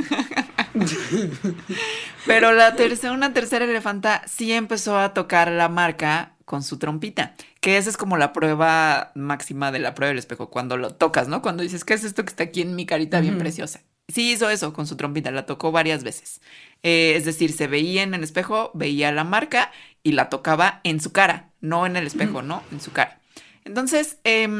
Pero una tercera elefanta sí empezó a tocar la marca con su trompita, que esa es como la prueba máxima de la prueba del espejo, cuando lo tocas, ¿no? Cuando dices, ¿qué es esto que está aquí en mi carita bien preciosa? Sí hizo eso con su trompita, la tocó varias veces. Es decir, se veía en el espejo, veía la marca y la tocaba en su cara, no en el espejo, ¿no? En su cara. Entonces,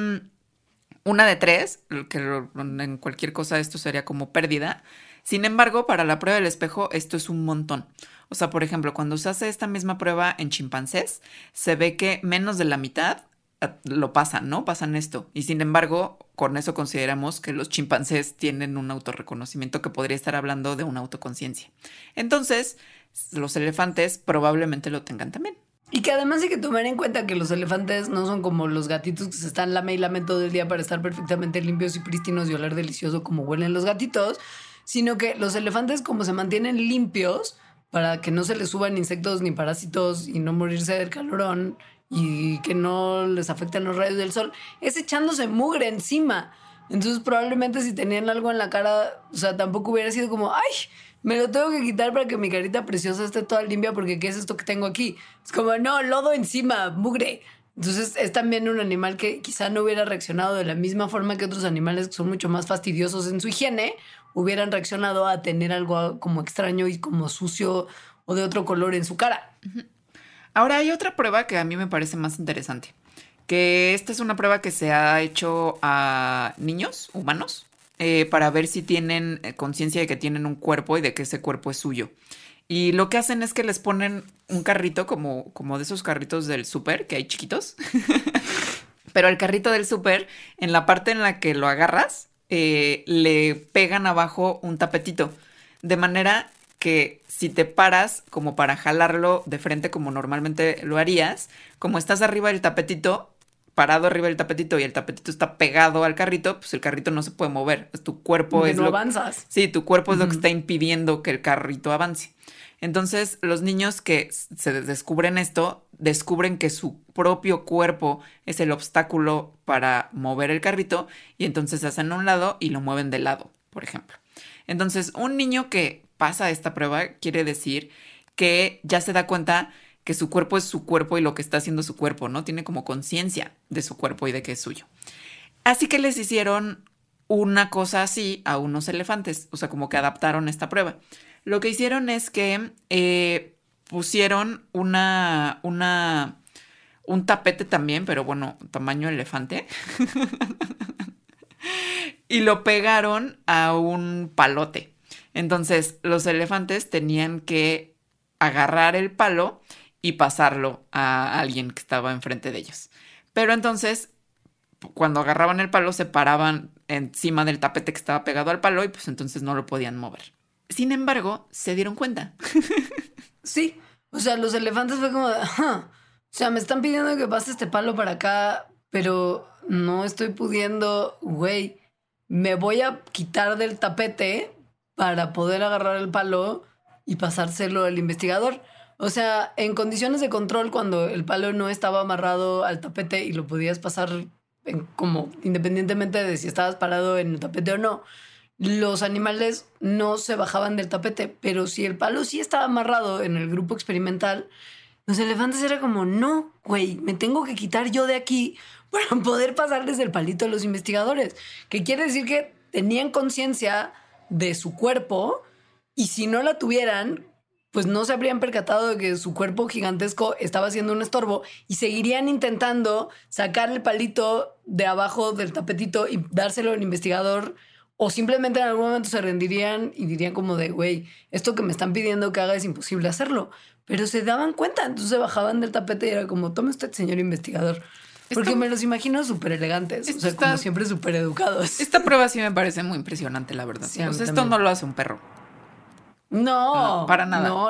una de tres, que en cualquier cosa esto sería como pérdida. Sin embargo, para la prueba del espejo esto es un montón. O sea, por ejemplo, cuando se hace esta misma prueba en chimpancés, se ve que menos de la mitad lo pasan, ¿no? Pasan esto. Y sin embargo, con eso consideramos que los chimpancés tienen un autorreconocimiento que podría estar hablando de una autoconciencia. Entonces, los elefantes probablemente lo tengan también. Y que además hay que tomar en cuenta que los elefantes no son como los gatitos que se están lame y lame todo el día para estar perfectamente limpios y prístinos y oler delicioso como huelen los gatitos, sino que los elefantes, como se mantienen limpios para que no se les suban insectos ni parásitos y no morirse del calorón y que no les afecten los rayos del sol, es echándose mugre encima. Entonces probablemente si tenían algo en la cara, o sea, tampoco hubiera sido como, ay, me lo tengo que quitar para que mi carita preciosa esté toda limpia porque ¿qué es esto que tengo aquí? Es como, no, lodo encima, mugre. Entonces es también un animal que quizá no hubiera reaccionado de la misma forma que otros animales que son mucho más fastidiosos en su higiene hubieran reaccionado a tener algo como extraño y como sucio o de otro color en su cara. Ahora hay otra prueba que a mí me parece más interesante, que esta es una prueba que se ha hecho a niños humanos para ver si tienen conciencia de que tienen un cuerpo y de que ese cuerpo es suyo. Y lo que hacen es que les ponen un carrito como de esos carritos del súper que hay chiquitos. Pero el carrito del súper, en la parte en la que lo agarras, le pegan abajo un tapetito. De manera que si te paras como para jalarlo de frente como normalmente lo harías, como estás arriba del tapetito, parado arriba del tapetito y el tapetito está pegado al carrito, pues el carrito no se puede mover. Pues tu cuerpo Que es no avanzas. Sí, tu cuerpo es lo que está impidiendo que el carrito avance. Entonces, los niños que se descubren esto, descubren que su propio cuerpo es el obstáculo para mover el carrito y entonces se hacen a un lado y lo mueven de lado, por ejemplo. Entonces, un niño que pasa esta prueba quiere decir que ya se da cuenta que su cuerpo es su cuerpo y lo que está haciendo su cuerpo, ¿no? Tiene como conciencia de su cuerpo y de que es suyo. Así que les hicieron una cosa así a unos elefantes, o sea, como que adaptaron esta prueba. Lo que hicieron es que pusieron un tapete también, pero bueno, tamaño elefante, y lo pegaron a un palote. Entonces, los elefantes tenían que agarrar el palo y pasarlo a alguien que estaba enfrente de ellos. Pero entonces, cuando agarraban el palo, se paraban encima del tapete que estaba pegado al palo y pues entonces no lo podían mover. Sin embargo, se dieron cuenta. Sí, o sea, los elefantes fue como de, o sea, me están pidiendo que pase este palo para acá, pero no estoy pudiendo, güey, me voy a quitar del tapete para poder agarrar el palo y pasárselo al investigador. O sea, en condiciones de control, cuando el palo no estaba amarrado al tapete y lo podías pasar como independientemente de si estabas parado en el tapete o no, los animales no se bajaban del tapete, pero si el palo sí estaba amarrado en el grupo experimental, los elefantes era como, no, güey, me tengo que quitar yo de aquí para poder pasarles el palito a los investigadores. Que quiere decir que tenían conciencia de su cuerpo y si no la tuvieran, pues no se habrían percatado de que su cuerpo gigantesco estaba haciendo un estorbo y seguirían intentando sacar el palito de abajo del tapetito y dárselo al investigador. O simplemente en algún momento se rendirían y dirían como de, güey, esto que me están pidiendo que haga es imposible hacerlo. Pero se daban cuenta, entonces se bajaban del tapete y era como, tome usted, señor investigador. Porque me los imagino súper elegantes, o sea, como siempre súper educados. Esta prueba sí me parece muy impresionante, la verdad. Sí, o sea, esto no lo hace un perro. No, para nada. No.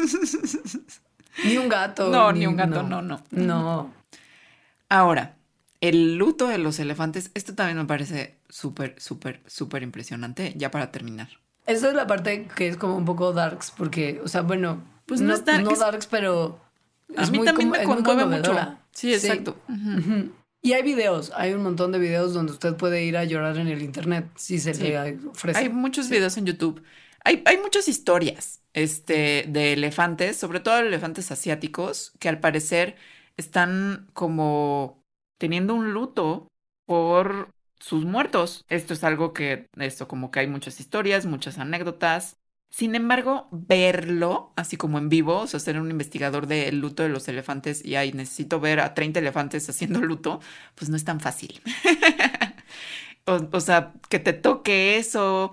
Ni un gato. No, ni un gato, no. No. Ahora, el luto de los elefantes, esto también me parece súper, súper, súper impresionante, ya para terminar. Esa es la parte que es como un poco darks, porque, o sea, bueno, pues no es dark, no darks, pero a mí también me conmueve mucho. Sí, exacto. Uh-huh. Y hay videos, hay un montón de videos donde usted puede ir a llorar en el internet si se le ofrece. Hay muchos videos en YouTube. Hay muchas historias de elefantes, sobre todo elefantes asiáticos, que al parecer están como teniendo un luto por sus muertos. Esto es algo como que hay muchas historias, muchas anécdotas. Sin embargo, verlo así como en vivo, o sea, ser un investigador del luto de los elefantes y necesito ver a 30 elefantes haciendo luto, pues no es tan fácil. o sea, que te toque eso.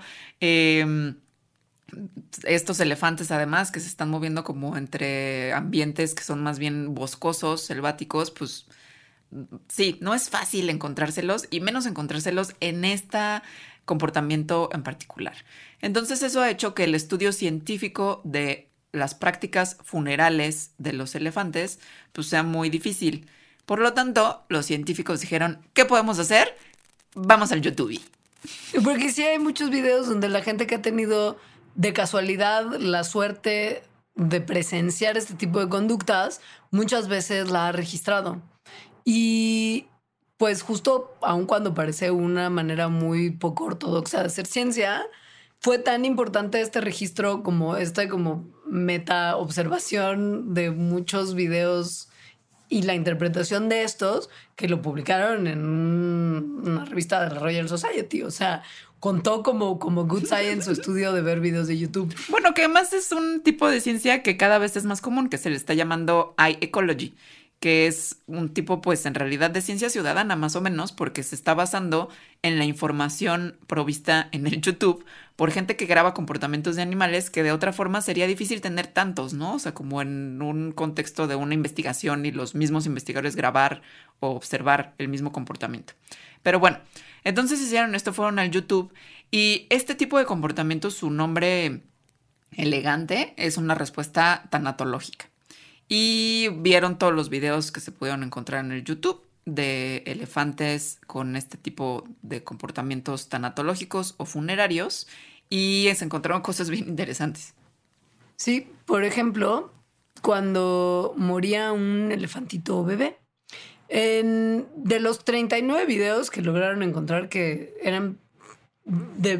Estos elefantes además que se están moviendo como entre ambientes que son más bien boscosos, selváticos, pues sí, no es fácil encontrárselos y menos encontrárselos en este comportamiento en particular. Entonces eso ha hecho que el estudio científico de las prácticas funerales de los elefantes pues sea muy difícil. Por lo tanto, los científicos dijeron, ¿qué podemos hacer? Vamos al YouTube. Porque sí hay muchos videos donde la gente que ha tenido de casualidad la suerte de presenciar este tipo de conductas muchas veces la ha registrado. Y pues justo aun cuando parece una manera muy poco ortodoxa de hacer ciencia, fue tan importante este registro como meta observación de muchos videos y la interpretación de estos que lo publicaron en una revista de la Royal Society. O sea, contó como Good Science su estudio de ver videos de YouTube. Bueno, que además es un tipo de ciencia que cada vez es más común, que se le está llamando iEcology, que es un tipo, pues, en realidad de ciencia ciudadana, más o menos, porque se está basando en la información provista en el YouTube por gente que graba comportamientos de animales que de otra forma sería difícil tener tantos, ¿no? O sea, como en un contexto de una investigación y los mismos investigadores grabar o observar el mismo comportamiento. Pero bueno, entonces hicieron esto, fueron al YouTube y este tipo de comportamiento, su nombre elegante, es una respuesta tanatológica. Y vieron todos los videos que se pudieron encontrar en el YouTube de elefantes con este tipo de comportamientos tanatológicos o funerarios y se encontraron cosas bien interesantes. Sí, por ejemplo, cuando moría un elefantito bebé, de los 39 videos que lograron encontrar, que eran de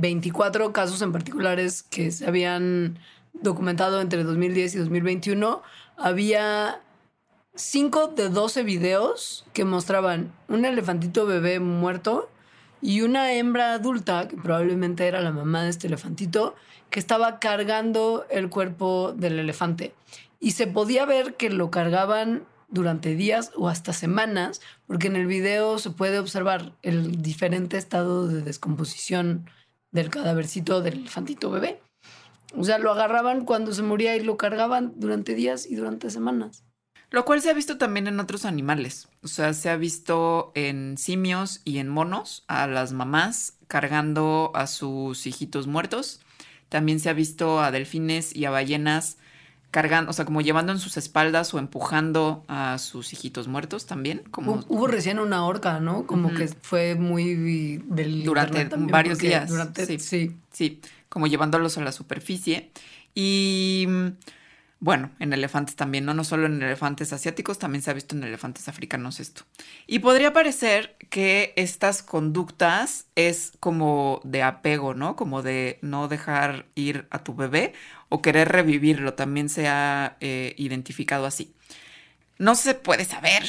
24 casos en particulares que se habían documentado entre 2010 y 2021, había 5 de 12 videos que mostraban un elefantito bebé muerto y una hembra adulta, que probablemente era la mamá de este elefantito, que estaba cargando el cuerpo del elefante. Y se podía ver que lo cargaban durante días o hasta semanas, porque en el video se puede observar el diferente estado de descomposición del cadávercito del elefantito bebé. O sea, lo agarraban cuando se moría y lo cargaban durante días y durante semanas. Lo cual se ha visto también en otros animales. O sea, se ha visto en simios y en monos a las mamás cargando a sus hijitos muertos. También se ha visto a delfines y a ballenas cargando, o sea, como llevando en sus espaldas o empujando a sus hijitos muertos también. Como... Hubo recién una orca, ¿no? Como que fue muy del durante también, varios días. Sí, como llevándolos a la superficie. Y bueno, en elefantes también, ¿no? No solo en elefantes asiáticos, también se ha visto en elefantes africanos esto. Y podría parecer que estas conductas es como de apego, ¿no? Como de no dejar ir a tu bebé o querer revivirlo, también se ha identificado así. No se puede saber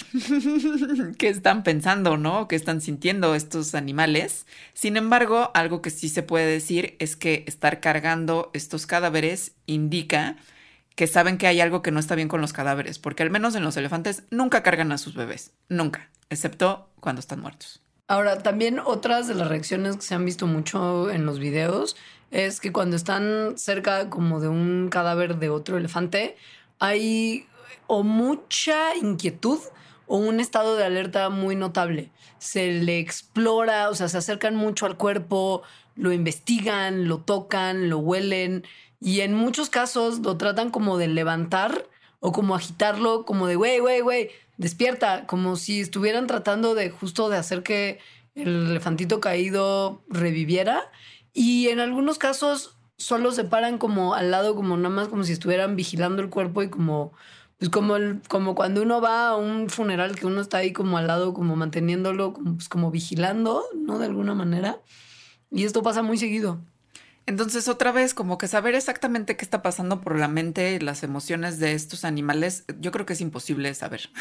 qué están pensando, ¿no? Qué están sintiendo estos animales. Sin embargo, algo que sí se puede decir es que estar cargando estos cadáveres indica que saben que hay algo que no está bien con los cadáveres, porque al menos en los elefantes nunca cargan a sus bebés, nunca, excepto cuando están muertos. Ahora, también otras de las reacciones que se han visto mucho en los videos es que cuando están cerca como de un cadáver de otro elefante, hay o mucha inquietud o un estado de alerta muy notable. Se le explora, o sea, se acercan mucho al cuerpo, lo investigan, lo tocan, lo huelen y en muchos casos lo tratan como de levantar o como agitarlo, como de güey, despierta, como si estuvieran tratando de justo de hacer que el elefantito caído reviviera. Y en algunos casos solo se paran como al lado, como nada más como si estuvieran vigilando el cuerpo y como... Pues como cuando uno va a un funeral que uno está ahí como al lado, como manteniéndolo, como vigilando, ¿no? De alguna manera. Y esto pasa muy seguido. Entonces, otra vez, como que saber exactamente qué está pasando por la mente, las emociones de estos animales, yo creo que es imposible saber.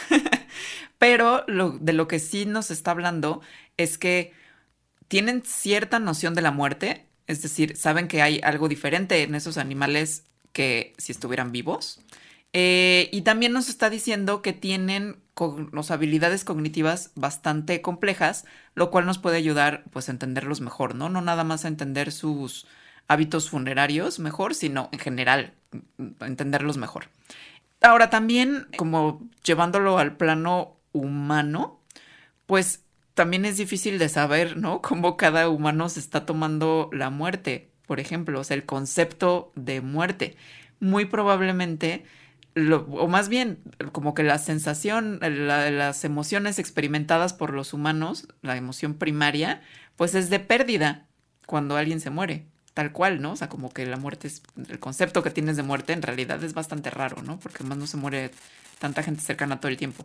Pero de lo que sí nos está hablando es que tienen cierta noción de la muerte, es decir, saben que hay algo diferente en esos animales que si estuvieran vivos. Y también nos está diciendo que tienen habilidades cognitivas bastante complejas, lo cual nos puede ayudar pues a entenderlos mejor, ¿no? No nada más a entender sus hábitos funerarios mejor, sino en general entenderlos mejor. Ahora también, como llevándolo al plano humano, pues también es difícil de saber, ¿no? Cómo cada humano se está tomando la muerte, por ejemplo, o sea, el concepto de muerte. Muy probablemente... o más bien, como que la sensación, las emociones experimentadas por los humanos, la emoción primaria, pues es de pérdida cuando alguien se muere, tal cual, ¿no? O sea, como que la muerte es, el concepto que tienes de muerte en realidad es bastante raro, ¿no? Porque más no se muere tanta gente cercana todo el tiempo.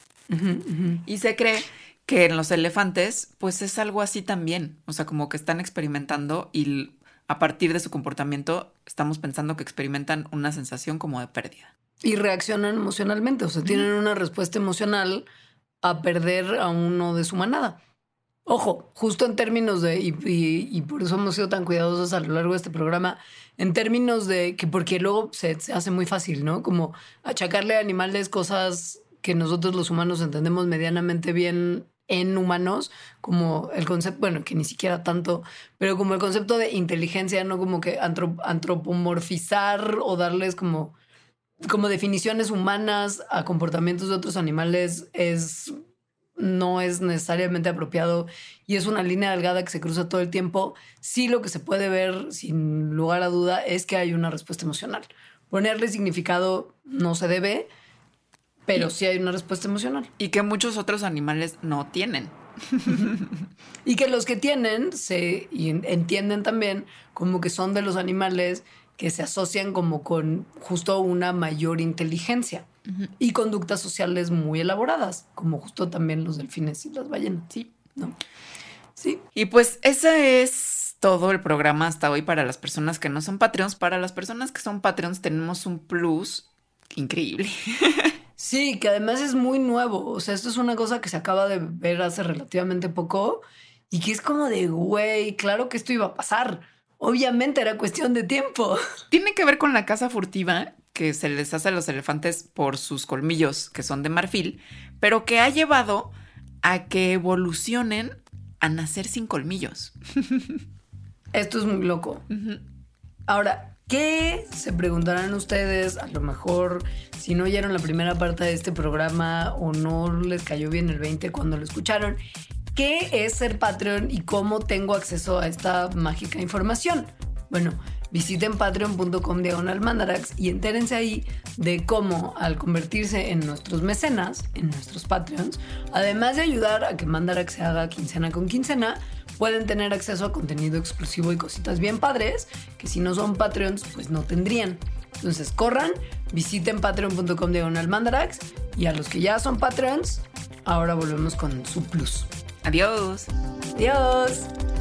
Y se cree que en los elefantes, pues es algo así también, o sea, como que están experimentando y a partir de su comportamiento estamos pensando que experimentan una sensación como de pérdida. Y reaccionan emocionalmente, o sea, tienen una respuesta emocional a perder a uno de su manada. Ojo, justo en términos de, y por eso hemos sido tan cuidadosos a lo largo de este programa, en términos de que, porque luego se hace muy fácil, ¿no? Como achacarle a animales cosas que nosotros los humanos entendemos medianamente bien en humanos, como el concepto, bueno, que ni siquiera tanto, pero como el concepto de inteligencia, ¿no? Como que antropomorfizar o darles como definiciones humanas a comportamientos de otros animales no es necesariamente apropiado y es una línea delgada que se cruza todo el tiempo. Sí, lo que se puede ver sin lugar a duda es que hay una respuesta emocional. Ponerle significado no se debe, pero sí hay una respuesta emocional. Y que muchos otros animales no tienen. Y que los que tienen y entienden también como que son de los animales que se asocian como con justo una mayor inteligencia y conductas sociales muy elaboradas, como justo también los delfines y las ballenas. Sí. ¿No? Sí. Y pues ese es todo el programa hasta hoy para las personas que no son Patreons. Para las personas que son Patreons tenemos un plus increíble. Sí, que además es muy nuevo. O sea, esto es una cosa que se acaba de ver hace relativamente poco y que es como de, güey, claro que esto iba a pasar. Obviamente era cuestión de tiempo. Tiene que ver con la caza furtiva que se les hace a los elefantes por sus colmillos, que son de marfil, pero que ha llevado a que evolucionen a nacer sin colmillos. Esto es muy loco. Ahora, ¿qué se preguntarán ustedes? A lo mejor, si no oyeron la primera parte de este programa o no les cayó bien el 20 cuando lo escucharon, ¿qué es ser Patreon y cómo tengo acceso a esta mágica información? Bueno, visiten patreon.com/mandarax y entérense ahí de cómo, al convertirse en nuestros mecenas, en nuestros Patreons, además de ayudar a que Mandarax se haga quincena con quincena, pueden tener acceso a contenido exclusivo y cositas bien padres que si no son Patreons, pues no tendrían. Entonces corran, visiten patreon.com/mandarax y a los que ya son Patreons, ahora volvemos con su plus. Adiós. Adiós.